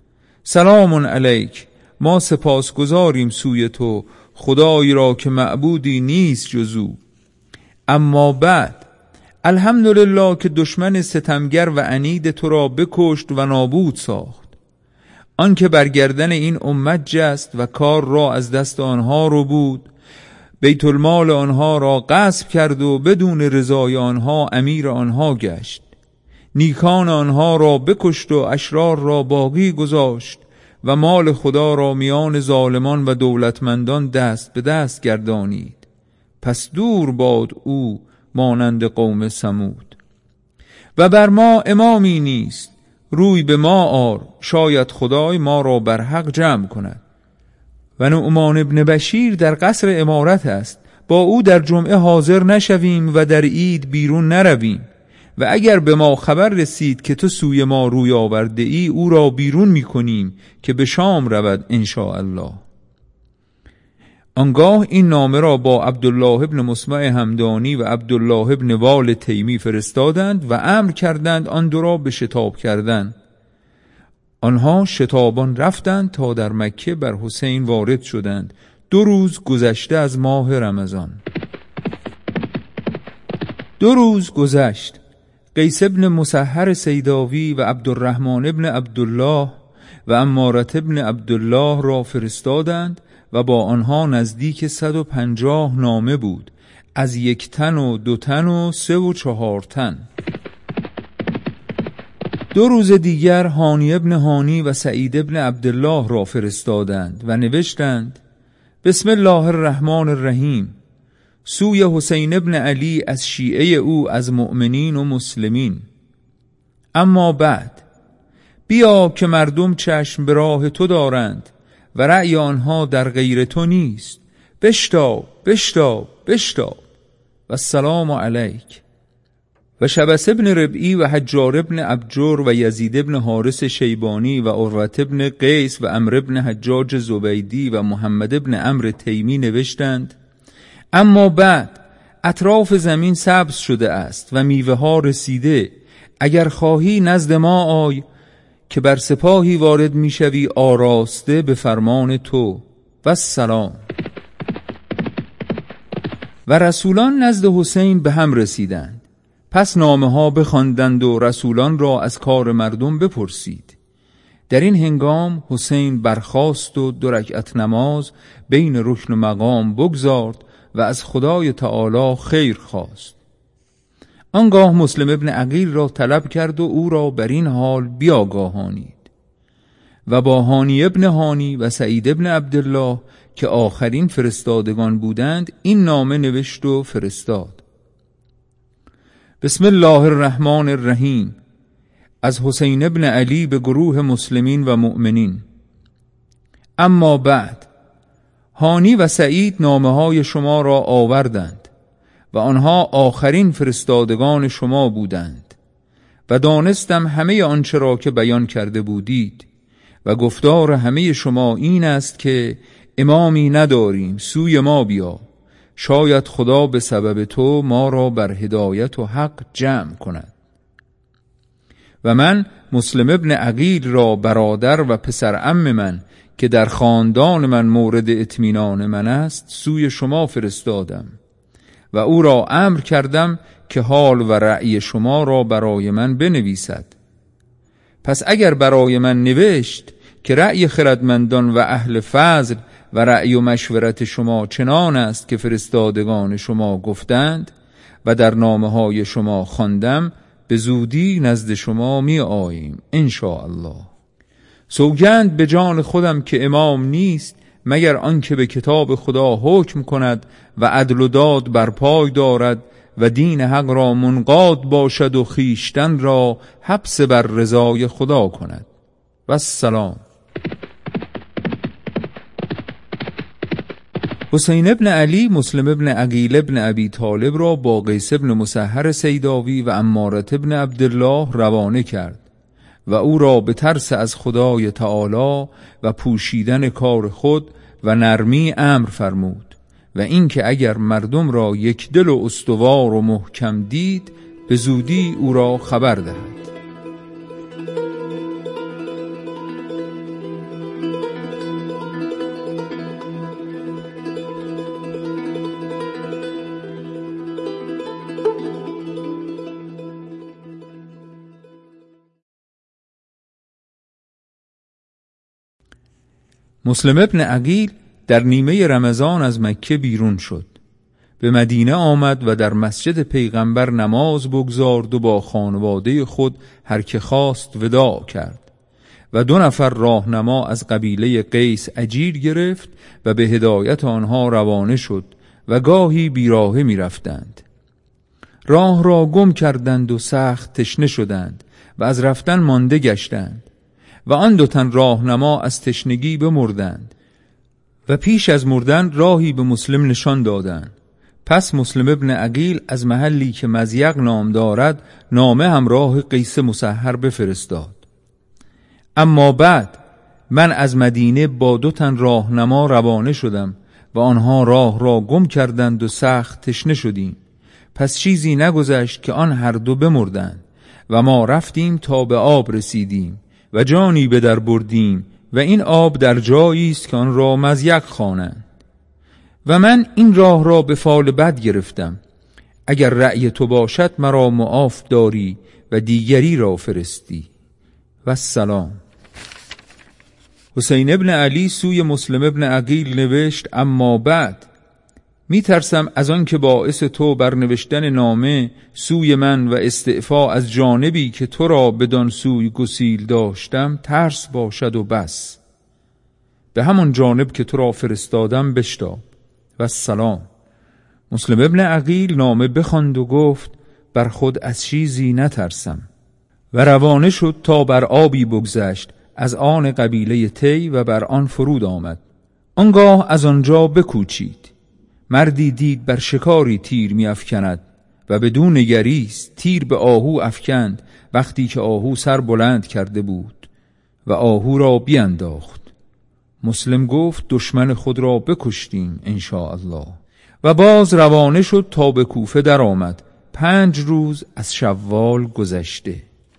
سلام علیک، ما سپاسگزاریم سوی تو، خدایی را که معبودی نیست جز او. اما بعد، الحمدلله که دشمن ستمگر و عنید تو را بکشت و نابود ساخت. آن که برگردن این امت جست و کار را از دست آنها رو بود، بیت المال آنها را غصب کرد و بدون رضای آنها امیر آنها گشت. نیکان آنها را بکشت و اشرار را باقی گذاشت و مال خدا را میان ظالمان و دولتمندان دست به دست گردانید. پس دور باد او مانند قوم ثمود. و بر ما امامی نیست، روی به ما آر، شاید خدای ما را بر حق جمع کند. و نعمان ابن بشیر در قصر امارت است، با او در جمعه حاضر نشویم و در عید بیرون نرویم و اگر به ما خبر رسید که تو سوی ما روی آورده ای، او را بیرون می کنیم که به شام رود انشاء الله. آنگاه این نامه را با عبدالله ابن مسمع همدانی و عبدالله ابن وال تیمی فرستادند و امر کردند آن دو را به شتاب کردن. آنها شتابان رفتند تا در مکه بر حسین وارد شدند. دو روز گذشته از ماه رمضان. دو روز گذشت. قیس ابن مسحر سیداوی و عبدالرحمن ابن عبدالله و عمارت ابن عبدالله را فرستادند و با آنها نزدیک صد و پنجاه نامه بود، از یک تن و دو تن و سه و چهار تن. دو روز دیگر هانی ابن هانی و سعید ابن عبدالله را فرستادند و نوشتند: بسم الله الرحمن الرحیم، سوی حسین ابن علی از شیعه او از مؤمنین و مسلمین. اما بعد بیا که مردم چشم به راه تو دارند و رأی آنها در غیر تو نیست. بشتاب بشتاب بشتاب و السلام علیک. و شبس ابن ربعی و حجار ابن ابجر و یزید ابن حارس شیبانی و عروت ابن قیس و عمرو ابن حجاج زبیدی و محمد ابن عمرو تیمی نوشتند: اما بعد اطراف زمین سبز شده است و میوه ها رسیده. اگر خواهی نزد ما آی که بر سپاهی وارد میشوی آراسته به فرمان تو. و السلام. و رسولان نزد حسین به هم رسیدند. پس نامه ها بخواندند و رسولان را از کار مردم بپرسید. در این هنگام حسین برخاست و دو رکعت نماز بین رکن و مقام بگزارد و از خدای تعالی خیر خواست. آنگاه مسلم ابن عقیل را طلب کرد و او را بر این حال بیاگاهانید و با هانی ابن هانی و سعید ابن عبدالله که آخرین فرستادگان بودند این نامه نوشت و فرستاد: بسم الله الرحمن الرحیم، از حسین ابن علی به گروه مسلمین و مؤمنین. اما بعد هانی و سعید نامه های شما را آوردند و آنها آخرین فرستادگان شما بودند و دانستم همه آنچه را که بیان کرده بودید و گفتار همه شما این است که امامی نداریم، سوی ما بیا، شاید خدا به سبب تو ما را بر هدایت و حق جمع کند. و من مسلم ابن عقیل را برادر و پسر عم من که در خاندان من مورد اطمینان من است سوی شما فرستادم و او را امر کردم که حال و رأی شما را برای من بنویسد. پس اگر برای من نوشت که رأی خردمندان و اهل فضل و رأی و مشورت شما چنان است که فرستادگان شما گفتند و در نامه های شما خواندم، به زودی نزد شما می آییم انشاء الله. سوگند به جان خودم که امام نیست مگر آنکه به کتاب خدا حکم کند و عدل و داد بر پای دارد و دین حق را منقاد باشد و خیشتن را حبس بر رضای خدا کند. و السلام. حسین ابن علی مسلم ابن عقیل ابن ابی طالب را با قیس ابن مسحر سیداوی و عمارت ابن عبدالله روانه کرد و او را به ترس از خدای تعالی و پوشیدن کار خود و نرمی امر فرمود و اینکه اگر مردم را یک دل و استوار و محکم دید به زودی او را خبر دهد. مسلم ابن عقیل در نیمه رمضان از مکه بیرون شد، به مدینه آمد و در مسجد پیغمبر نماز بگزارد و با خانواده خود هر که خواست وداع کرد و دو نفر راهنما از قبیله قیس اجیر گرفت و به هدایت آنها روانه شد و گاهی بیراهه می رفتند. راه را گم کردند و سخت تشنه شدند و از رفتن مانده گشتند و آن دو تن راهنما از تشنگی بمردند و پیش از مردن راهی به مسلم نشان دادند. پس مسلم ابن عقیل از محلی که مضیق نام دارد نامه همراه قیس مسحر بفرستاد. اما بعد من از مدینه با دو تن راهنما روانه شدم و آنها راه را گم کردند و سخت تشنه شدیم. پس چیزی نگذشت که آن هر دو بمردند و ما رفتیم تا به آب رسیدیم و جانی به در بردیم و این آب در جایی است که آن را مضیق خوانند. و من این راه را به فال بد گرفتم. اگر رأی تو باشد مرا معاف داری و دیگری را فرستی. و السلام. حسین ابن علی سوی مسلم ابن عقیل نوشت: اما بعد می ترسم از آن که باعث تو برنوشتن نامه سوی من و استعفا از جانبی که تو را بدان سوی گسیل داشتم ترس باشد و بس. به همان جانب که تو را فرستادم بشتاب. و السلام. مسلم ابن عقیل نامه بخواند و گفت: بر خود از چیزی نترسم. و روانه شد تا بر آبی بگذشت از آن قبیله تی و بر آن فرود آمد. آنگاه از آنجا بکوچید. مردی دید بر شکاری تیر می افکند و بدون نگریست تیر به آهو افکند وقتی که آهو سر بلند کرده بود و آهو را بینداخت. مسلم گفت: دشمن خود را بکشتیم انشاءالله. و باز روانه شد تا به کوفه در آمد. پنج روز از شوال گذشته.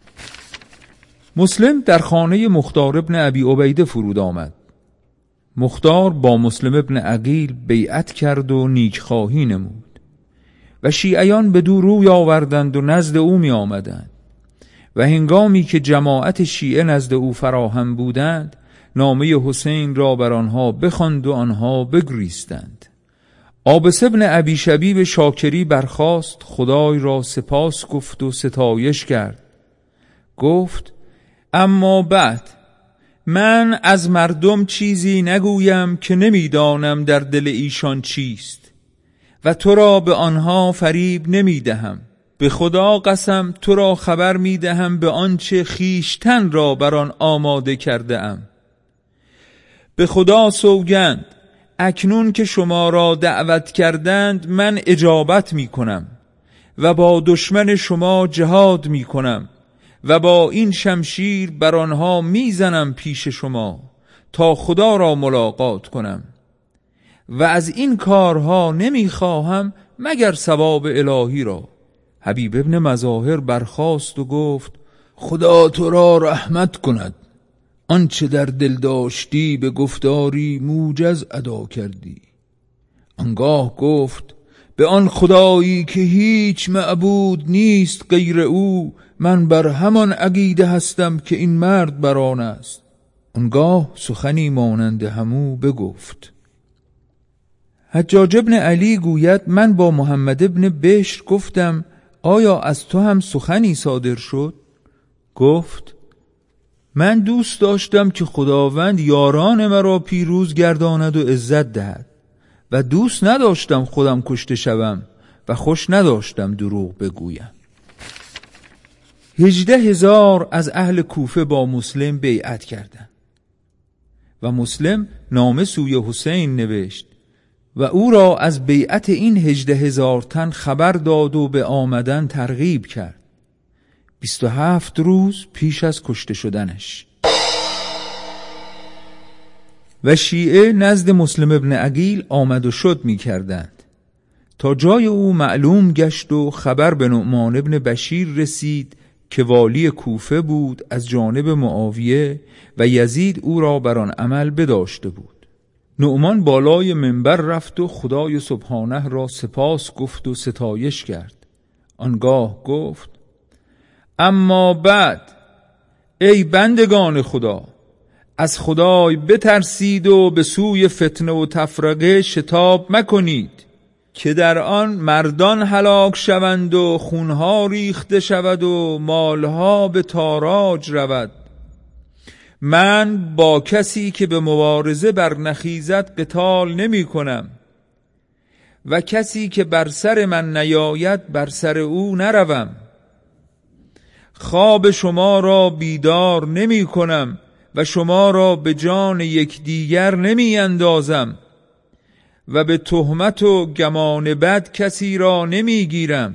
مسلم در خانه مختار ابن ابی عبیده فرود آمد. مختار با مسلم ابن عقیل بیعت کرد و نیکخواهی نمود و شیعیان به دو روی آوردند و نزد او می آمدند و هنگامی که جماعت شیعه نزد او فراهم بودند نامه حسین را بر آنها بخواند و آنها بگریستند. عابس ابن ابی شبیب شاکری برخاست، خدای را سپاس گفت و ستایش کرد. گفت: اما بعد من از مردم چیزی نگویم که نمیدانم در دل ایشان چیست و تو را به آنها فریب نمیدهم. به خدا قسم تو را خبر میدهم به آنچه خیشتن را بر آن آماده کرده ام. به خدا سوگند اکنون که شما را دعوت کردند من اجابت می کنم و با دشمن شما جهاد می کنم و با این شمشیر بر آنها می زنم پیش شما تا خدا را ملاقات کنم و از این کارها نمی خواهم مگر ثواب الهی را. حبیب ابن مظاهر برخاست و گفت:
خدا تو را رحمت کند. آنچه در دل داشتی به گفتاری موجز ادا کردی. آنگاه گفت: به آن خدایی که هیچ معبود نیست غیر او من بر همان عقیده هستم که این مرد بر آن است. آنگاه سخنی مانند همو بگفت. حجاج ابن علی گوید: من با محمد ابن بشر گفتم آیا از تو هم سخنی صادر شد؟ گفت: من دوست داشتم که خداوند یاران مرا پیروز گرداند و عزت دهد و دوست نداشتم خودم کشته شوم و خوش نداشتم دروغ بگویم. هجده هزار از اهل کوفه با مسلم بیعت کردند و مسلم نامه سوی حسین نوشت و او را از بیعت این هجده هزار تن خبر داد و به آمدن ترغیب کرد. بیست و هفت روز پیش از کشته شدنش. و شیعه نزد مسلم ابن عقیل آمد و شد می کردند تا جای او معلوم گشت و خبر به نعمان ابن بشیر رسید که والی کوفه بود از جانب معاویه و یزید او را بر آن عمل بداشته بود. نعمان بالای منبر رفت و خدای سبحانه را سپاس گفت و ستایش کرد. آنگاه گفت: اما بعد ای بندگان خدا، از خدای بترسید و به سوی فتنه و تفرقه شتاب مکنید که در آن مردان هلاک شوند و خونها ریخته شود و مالها به تاراج رود. من با کسی که به مبارزه برنخیزد قتال نمی کنم و کسی که بر سر من نیاید بر سر او نروم.
خواب شما را بیدار نمی کنم و شما را به جان یکدیگر نمی اندازم و به تهمت و گمان بد کسی را نمی گیرم.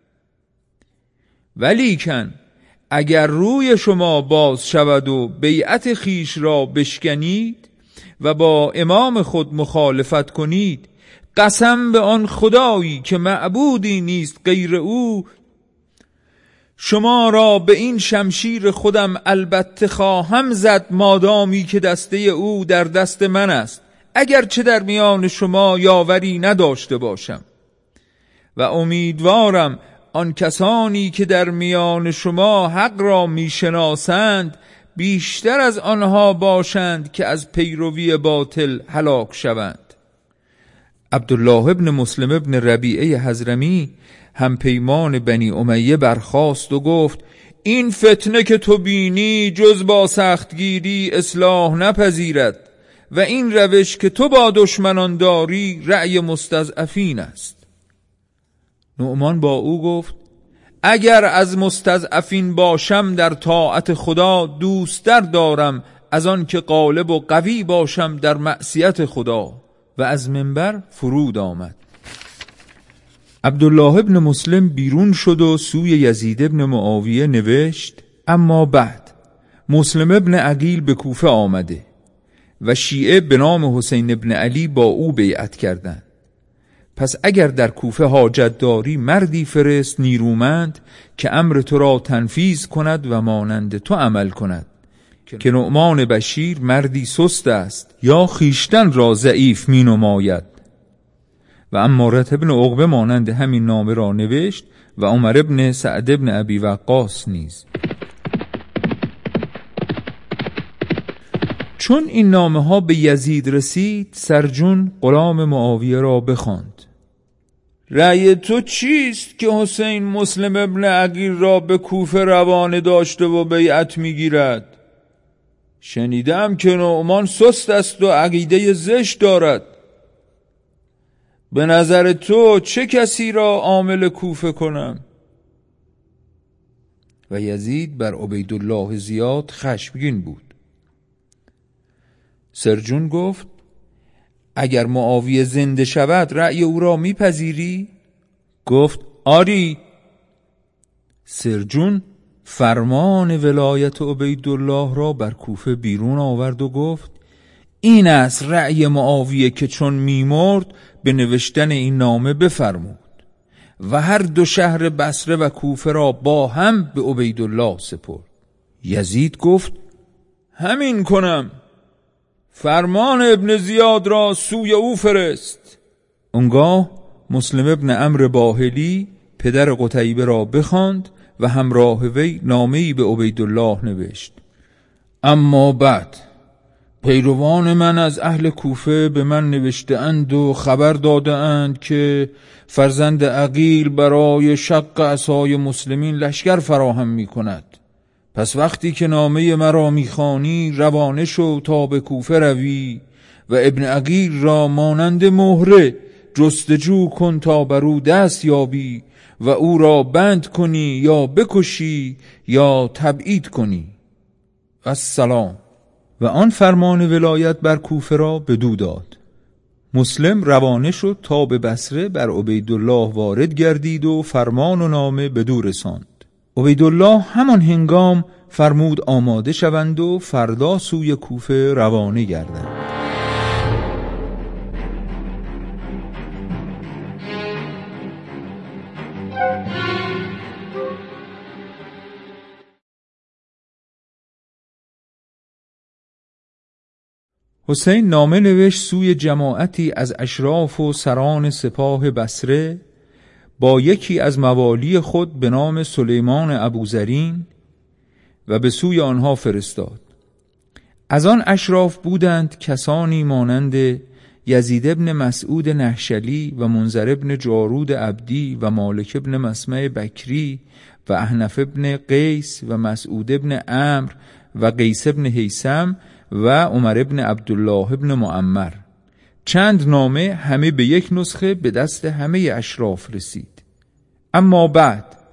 ولیکن اگر روی شما باز شود و بیعت خیش را بشکنید و با امام خود مخالفت کنید، قسم به آن خدایی که معبودی نیست غیر او، شما را به این شمشیر خودم البته خواهم زد مادامی که دسته او در دست من است، اگرچه در میان شما یاوری نداشته باشم. و امیدوارم آن کسانی که در میان شما حق را میشناسند بیشتر از آنها باشند که از پیروی باطل هلاک شوند. عبدالله ابن مسلم ابن ربیعه حضرمی هم پیمان بنی امیه برخاست و گفت: این فتنه که تو بینی جز با سختگیری اصلاح نپذیرد و این روش که تو با دشمنان داری رأی مستضعفین است. نعمان با او گفت: اگر از مستضعفین باشم در طاعت خدا دوست‌تر دارم از آن که غالب و قوی باشم در معصیت خدا. و از منبر فرود آمد. عبدالله ابن مسلم بیرون شد و سوی یزید ابن معاویه نوشت: اما بعد مسلم ابن عقیل به کوفه آمده و شیعه به نام حسین ابن علی با او بیعت کردند. پس اگر در کوفه حاجت داری مردی فرست نیرومند که امر تو را تنفیذ کند و مانند تو عمل کند، که نعمان بشیر مردی سست است یا خیشتن را ضعیف می نماید. و عمارة ابن عقبه مانند همین نامه را نوشت و عمر ابن سعد ابن ابی وقاص نیز. چون این نامه ها به یزید رسید، سرجون غلام معاویه را بخواند: رأی تو چیست که حسین مسلم ابن عقیل را به کوفه روانه داشته و بیعت میگیرد؟ شنیدم که نعمان سست است و عقیده زشت دارد. به نظر تو چه کسی را عامل کوفه کنم؟ و یزید بر عبیدالله زیاد خشمگین بود. سرجون گفت: اگر معاویه زنده شود رأی او را میپذیری؟ گفت: آری. سرجون فرمان ولایت عبیدالله را بر کوفه بیرون آورد و گفت: این است رأی معاویه که چون میمرد به نوشتن این نامه بفرمود و هر دو شهر بصره و کوفه را با هم به عبیدالله سپرد. یزید گفت: همین کنم. فرمان ابن زیاد را سوی او فرست. اونگاه مسلم ابن عمرو باهلی پدر قتیبه را بخواند و همراه وی نامه‌ای به عبیدالله نوشت: اما بعد پیروان من از اهل کوفه به من نوشته اند و خبر داده اند که فرزند عقیل برای شق عصای مسلمین لشکر فراهم می کند. پس وقتی که نامه مرا میخوانی روانه شو تا به کوفه روی و ابن عقیل را مانند مهره جستجو کن تا بر او دست یابی و او را بند کنی یا بکشی یا تبعید کنی. السلام. و آن فرمان ولایت بر کوفه را بدو داد. مسلم روانه شد تا به بصره بر عبیدالله وارد گردید و فرمان و نامه بدو رساند. عبیدالله همان هنگام فرمود آماده شوند و فردا سوی کوفه روانه گردند. حسین نامه نوشت سوی جماعتی از اشراف و سران سپاه بصره با یکی از موالی خود به نام سلیمان ابوذرین و به سوی آنها فرستاد. از آن اشراف بودند کسانی مانند یزید ابن مسعود نهشلی و منذر ابن جارود عبدی و مالک ابن مسمع بکری و احنف ابن قیس و مسعود ابن عمرو و قیس ابن هیثم و عمر ابن عبدالله ابن معمر. چند نامه همه به یک نسخه به دست همه اشراف رسید. اما بعد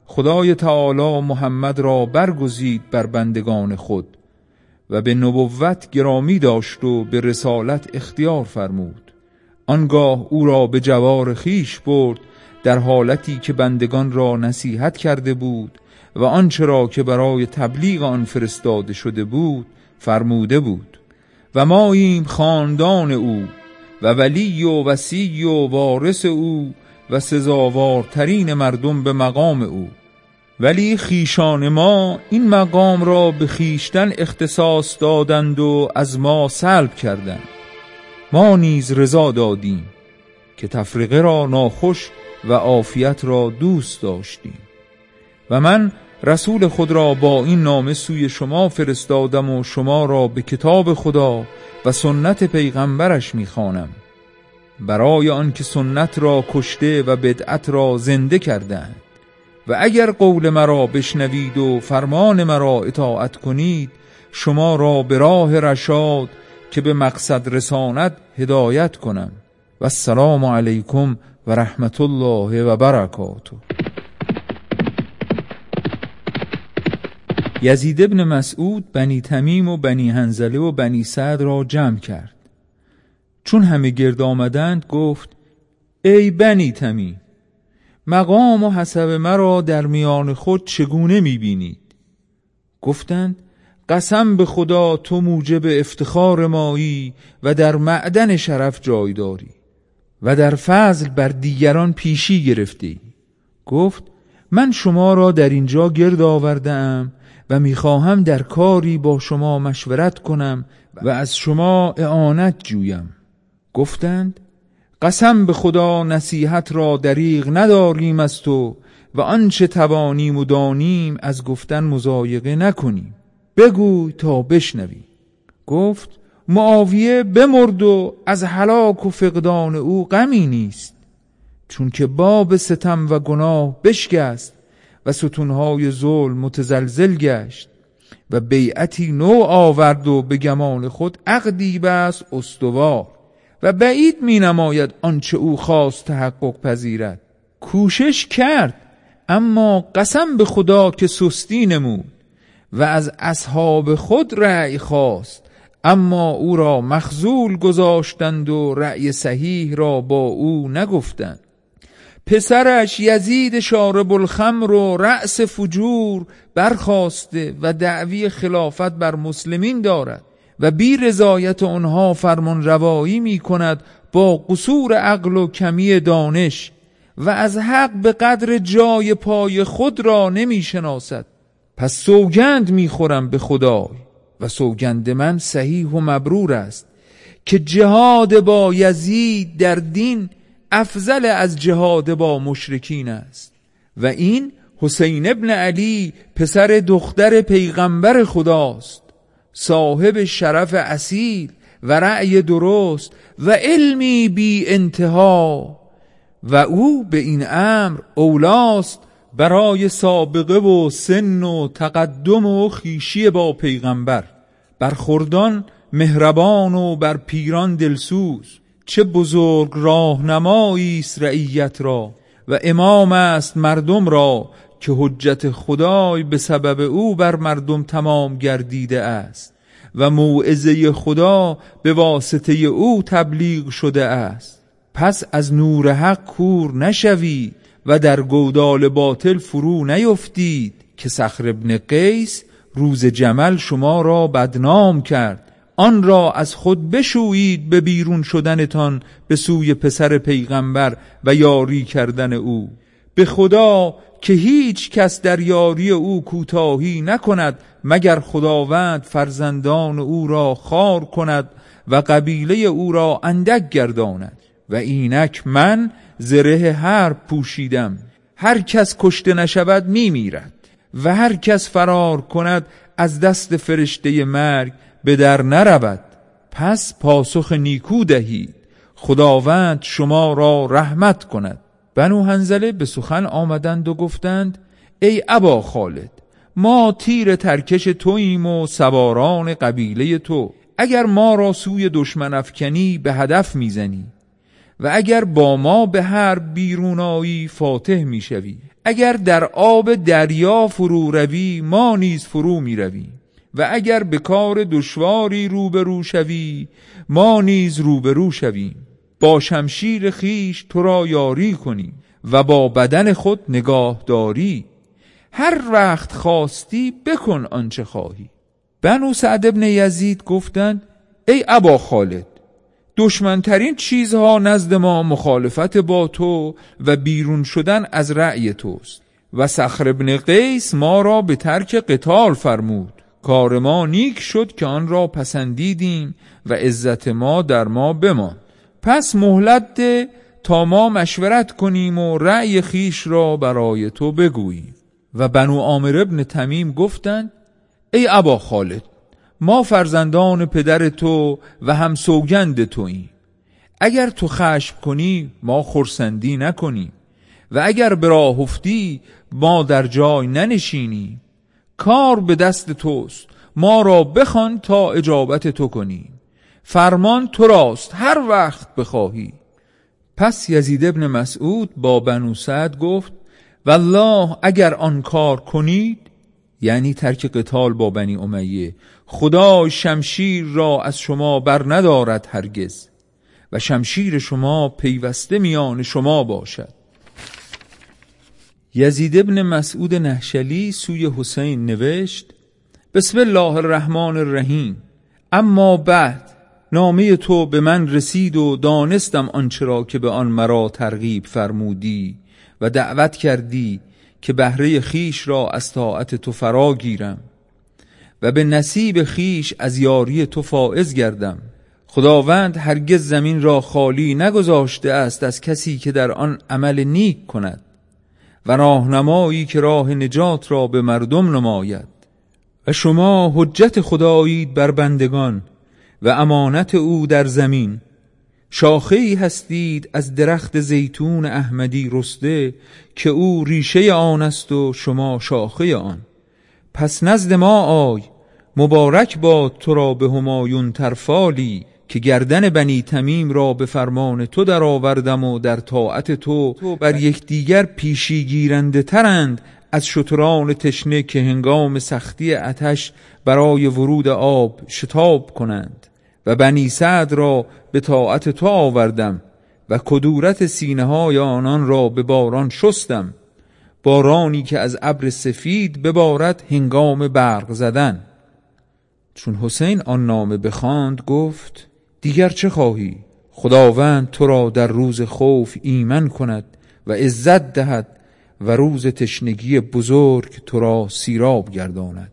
خدای تعالی محمد را برگزید بر بندگان خود و به نبوت گرامی داشت و به رسالت اختیار فرمود. آنگاه او را به جوار خیش برد در حالتی که بندگان را نصیحت کرده بود و آنچه را که برای تبلیغ آن فرستاده شده بود فرموده بود. و ماییم خاندان او و ولی و وصی و وارث او و سزاوارترین مردم به مقام او، ولی خیشان ما این مقام را به خیشتن اختصاص دادند و از ما سلب کردند. ما نیز رضا دادیم که تفرقه را ناخوش و عافیت را دوست داشتیم. و من رسول خود را با این نامه سوی شما فرستادم و شما را به کتاب خدا و سنت پیغمبرش می‌خوانم، برای آنکه سنت را کشته و بدعت را زنده کردند. و اگر قول مرا بشنوید و فرمان مرا اطاعت کنید، شما را به راه رشاد که به مقصد رساند هدایت کنم. و السلام علیکم و رحمت الله و برکاته. یزید ابن مسعود بنی تمیم و بنی حنظله و بنی سعد را جمع کرد. چون همه گرد آمدند گفت: ای بنی تمیم، مقام و حسب مرا در میان خود چگونه میبینید؟ گفتند: قسم به خدا تو موجب افتخار مایی و در معدن شرف جای داری و در فضل بر دیگران پیشی گرفتی. گفت: من شما را در اینجا گرد آوردم و میخواهم در کاری با شما مشورت کنم و از شما اعانت جویم. گفتند: قسم به خدا نصیحت را دریغ نداریم از تو و آنچه توانیم و دانیم از گفتن مضایقه نکنیم، بگوی تا بشنوی. گفت: معاویه بمرد و از هلاک و فقدان او غمی نیست، چون که باب ستم و گناه بشکست و ستونهای ظلم متزلزل گشت و بیعتی نو آورد و به گمان خود عقدی بس استوار و بعید می نماید آنچه او خواست تحقق پذیرد. کوشش کرد اما قسم به خدا که سستی نمود و از اصحاب خود رأی خواست، اما او را مخذول گذاشتند و رأی صحیح را با او نگفتند. پسرش یزید شارب الخمر و رأس فجور برخاسته و دعوی خلافت بر مسلمین دارد و بی رضایت آنها فرمان روایی می کند با قصور عقل و کمی دانش و از حق به قدر جای پای خود را نمی شناسد. پس سوگند می خورم به خدای و سوگند من صحیح و مبرور است که جهاد با یزید در دین افضل از جهاد با مشرکین است. و این حسین ابن علی پسر دختر پیغمبر خداست، صاحب شرف اصیل و رأی درست و علمی بی انتها، و او به این امر اولاست برای سابقه و سن و تقدم و خیشی با پیغمبر. برخوردان مهربان و بر پیران دلسوز، چه بزرگ راهنمایی است رعیت را و امام است مردم را که حجت خدای به سبب او بر مردم تمام گردیده است و موعظه خدا به واسطه او تبلیغ شده است. پس از نور حق کور نشوید و در گودال باطل فرو نیفتید که صخر ابن قیس روز جمل شما را بدنام کرد. آن را از خود بشویید به بیرون شدنتان به سوی پسر پیغمبر و یاری کردن او. به خدا که هیچ کس در یاری او کوتاهی نکند مگر خداوند فرزندان او را خار کند و قبیله او را اندک گرداند. و اینک من زره حرب پوشیدم، هر کس کشته نشود می میرد و هر کس فرار کند از دست فرشته مرگ به در نرود. پس پاسخ نیکو دهید، خداوند شما را رحمت کند. بنو حنظله به سخن آمدند و گفتند: ای ابا خالد، ما تیر ترکش توییم و سواران قبیله تو، اگر ما را سوی دشمن افکنی به هدف میزنی و اگر با ما به هر بیرونایی فاتح می شوی. اگر در آب دریا فرو روی ما نیز فرو می روی و اگر به کار دشواری روبرو شوی ما نیز روبرو شویم. با شمشیر خیش تو را یاری کنی و با بدن خود نگاه داری. هر وقت خواستی بکن آنچه خواهی. بنو سعد ابن یزید گفتند ای ابا خالد، دشمنترین چیزها نزد ما مخالفت با تو و بیرون شدن از رأی توست و صخر ابن قیس ما را به ترک قتال فرمود. کار ما نیک شد که آن را پسندیدیم و عزت ما در ما بمان. پس مهلت ده تا ما مشورت کنیم و رأی خیش را برای تو بگوییم. و بنو عامر ابن تمیم گفتند ای ابا خالد، ما فرزندان پدر تو و هم سوگند توییم. اگر تو خشم کنی ما خرسندی نکنیم و اگر به راه افتی ما در جای ننشینیم. کار به دست توست، ما را بخوان تا اجابت تو کنیم. فرمان تو راست هر وقت بخواهی. پس یزید ابن مسعود با بنو سعد گفت والله اگر آن کار کنید، یعنی ترک قتال با بنی امیه، خدای شمشیر را از شما بر ندارد هرگز و شمشیر شما پیوسته میان شما باشد. یزید ابن مسعود نهشلی سوی حسین نوشت بسم الله الرحمن الرحیم. اما بعد نامه تو به من رسید و دانستم آنچه را که به آن مرا ترغیب فرمودی و دعوت کردی که بهره خیش را از طاعت تو فرا گیرم و به نصیب خیش از یاری تو فائز گردم. خداوند هرگز زمین را خالی نگذاشته است از کسی که در آن عمل نیک کند و راهنمایی که راه نجات را به مردم نماید. و شما حجت خدایید بر بندگان و امانت او در زمین. شاخه‌ای هستید از درخت زیتون احمدی رسته که او ریشه آن است و شما شاخه آن. پس نزد ما آی، مبارک باد تو را به همایون ترفالی که گردن بنی تمیم را به فرمان تو در آوردم و در طاعت تو بر یکدیگر پیشی گیرنده ترند از شتران تشنه که هنگام سختی آتش برای ورود آب شتاب کنند. و بنی سعد را به طاعت تو آوردم و کدورت سینه های آنان را به باران شستم، بارانی که از ابر سفید ببارد هنگام برق زدن. چون حسین آن نامه بخواند گفت دیگر چه خواهی؟ خداوند تو را در روز خوف ایمن کند و عزت دهد و روز تشنگی بزرگ تو را سیراب گرداند.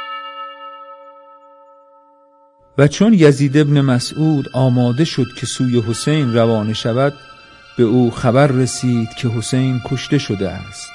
و چون یزید ابن مسعود آماده شد که سوی حسین روانه شود، به او خبر رسید که حسین کشته شده است.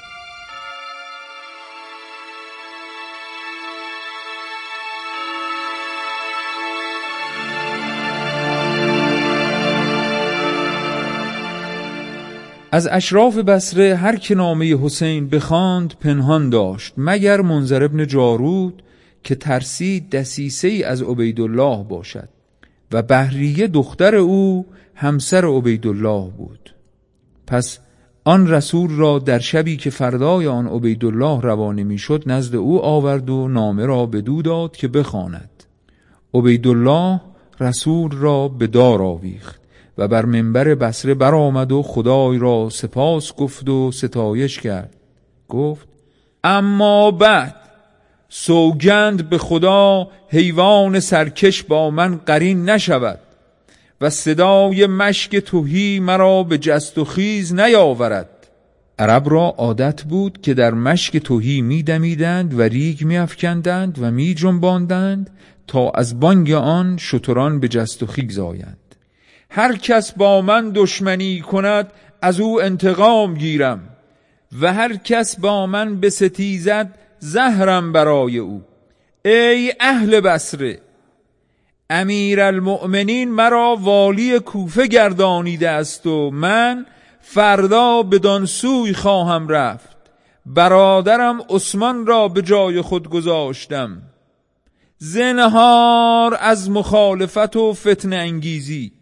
از اشراف بصره هر که نامه حسین بخواند پنهان داشت مگر منذر ابن جارود که ترسید دسیسه ای از عبیدالله باشد و بهریه دختر او همسر عبیدالله بود. پس آن رسول را در شبی که فردای آن عبیدالله روانه می شد نزد او آورد و نامه را بدو داد که بخواند. عبیدالله رسول را به دار آویخت و بر منبر بصره برآمد و خدای را سپاس گفت و ستایش کرد. گفت اما بعد سوگند به خدا حیوان سرکش با من قرین نشود و صدای مشک تهی مرا به جست و خیز نیاورد. عرب را عادت بود که در مشک تهی می دمیدند و ریگ می افکندند و می جنباندند تا از بانگ آن شتران به جست و خیز آیند. هر کس با من دشمنی کند از او انتقام گیرم و هر کس با من بستیزد زهرم برای او. ای اهل بصره، امیرالمؤمنین مرا والی کوفه گردانیده است و من فردا بدان سوی خواهم رفت. برادرم عثمان را به جای خود گذاشتم. زنهار از مخالفت و فتنه انگیزی.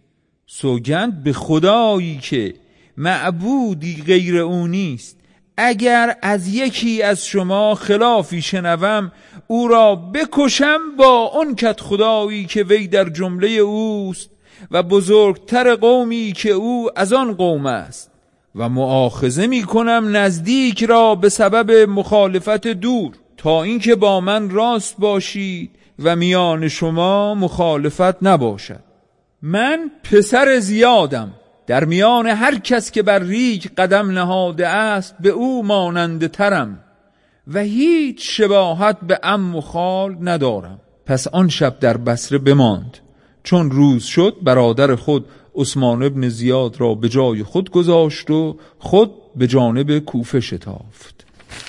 سوگند به خدایی که معبودی غیر او نیست، اگر از یکی از شما خلافی شنوم او را بکشم با آن کت خدایی که وی در جمله اوست و بزرگتر قومی که او از آن قوم است، و مؤاخذه می کنم نزدیک را به سبب مخالفت دور، تا اینکه با من راست باشید و میان شما مخالفت نباشد. من پسر زیادم، در میان هر کس که بر ریگ قدم نهاده است به او ماننده ترم و هیچ شباهت به عم و خال ندارم. پس آن شب در بصره بماند. چون روز شد برادر خود عثمان ابن زیاد را به جای خود گذاشت و خود به جانب کوفه شتافت.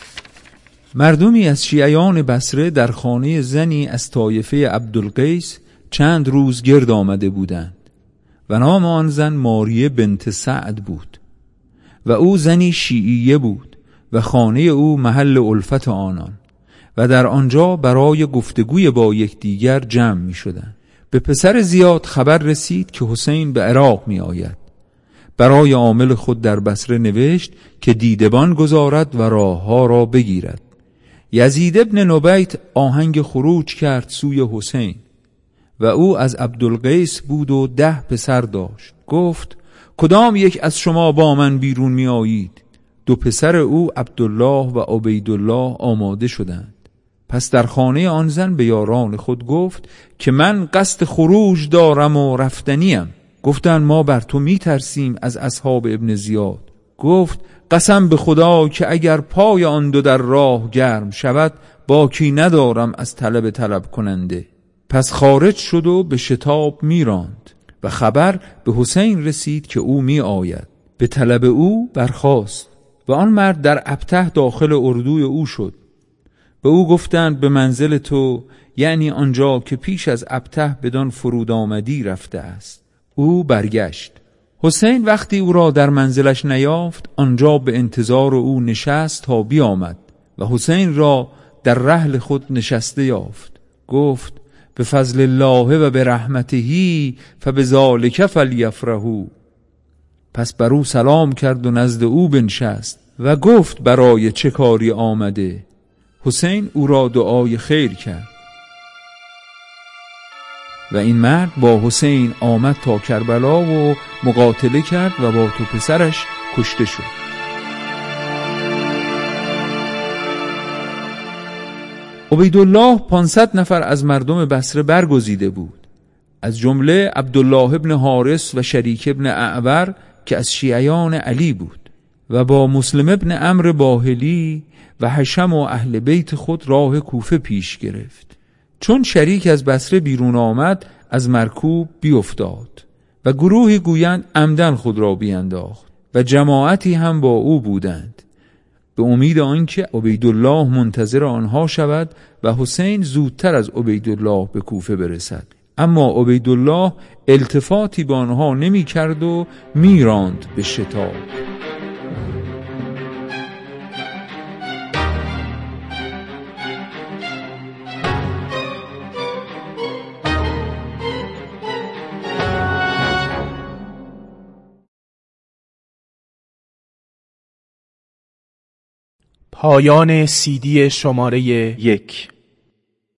مردمی از شیعیان بصره در خانه زنی از طایفه عبدالقیس چند روز گرد آمده بودند و نام آن زن ماریه بنت سعد بود و او زنی شیعیه بود و خانه او محل الفت آنان و در آنجا برای گفتگوی با یکدیگر جمع می شدند. به پسر زیاد خبر رسید که حسین به عراق می آید. برای عامل خود در بصره نوشت که دیدبان گذارد و راهها را بگیرد. یزید ابن نبیت آهنگ خروج کرد سوی حسین و او از عبدالقیس بود و ده پسر داشت. گفت کدام یک از شما با من بیرون می آیید؟ دو پسر او عبدالله و عبیدالله آماده شدند. پس در خانه آن زن به یاران خود گفت که من قصد خروج دارم و رفتنیم. گفتند ما بر تو می ترسیم از اصحاب ابن زیاد. گفت قسم به خدا که اگر پای آن دو در راه گرم شود باکی ندارم از طلب طلب کننده. پس خارج شد و به شتاب می راند و خبر به حسین رسید که او می آید. به طلب او برخاست و آن مرد در ابته داخل اردوی او شد. به او گفتند به منزل تو، یعنی آنجا که پیش از ابته بدان فرود آمدی رفته است. او برگشت. حسین وقتی او را در منزلش نیافت آنجا به انتظار او نشست تا بیامد و حسین را در رحل خود نشسته یافت. گفت به فضل الله و به رحمتهی فبذالک فلیفرحوا. پس بر او سلام کرد و نزد او بنشست و گفت برای چه کاری آمده. حسین او را دعای خیر کرد و این مرد با حسین آمد تا کربلا و مقاتله کرد و با تو پسرش کشته شد. عبیدالله پانصد نفر از مردم بصره برگزیده بود، از جمله عبدالله ابن حارس و شریک ابن اعور که از شیعیان علی بود و با مسلم ابن عمرو باهلی و حشم و اهل بیت خود راه کوفه پیش گرفت. چون شریک از بصره بیرون آمد از مرکوب بیفتاد و گروهی گویند عمدن خود را بینداخت و جماعتی هم با او بودند به امید آنکه عبیدالله منتظر آنها شود و حسین زودتر از عبیدالله به کوفه برسد. اما عبیدالله التفاتی به آنها نمی کرد و می راند به شتاب.
پایان سی دی شماره یک.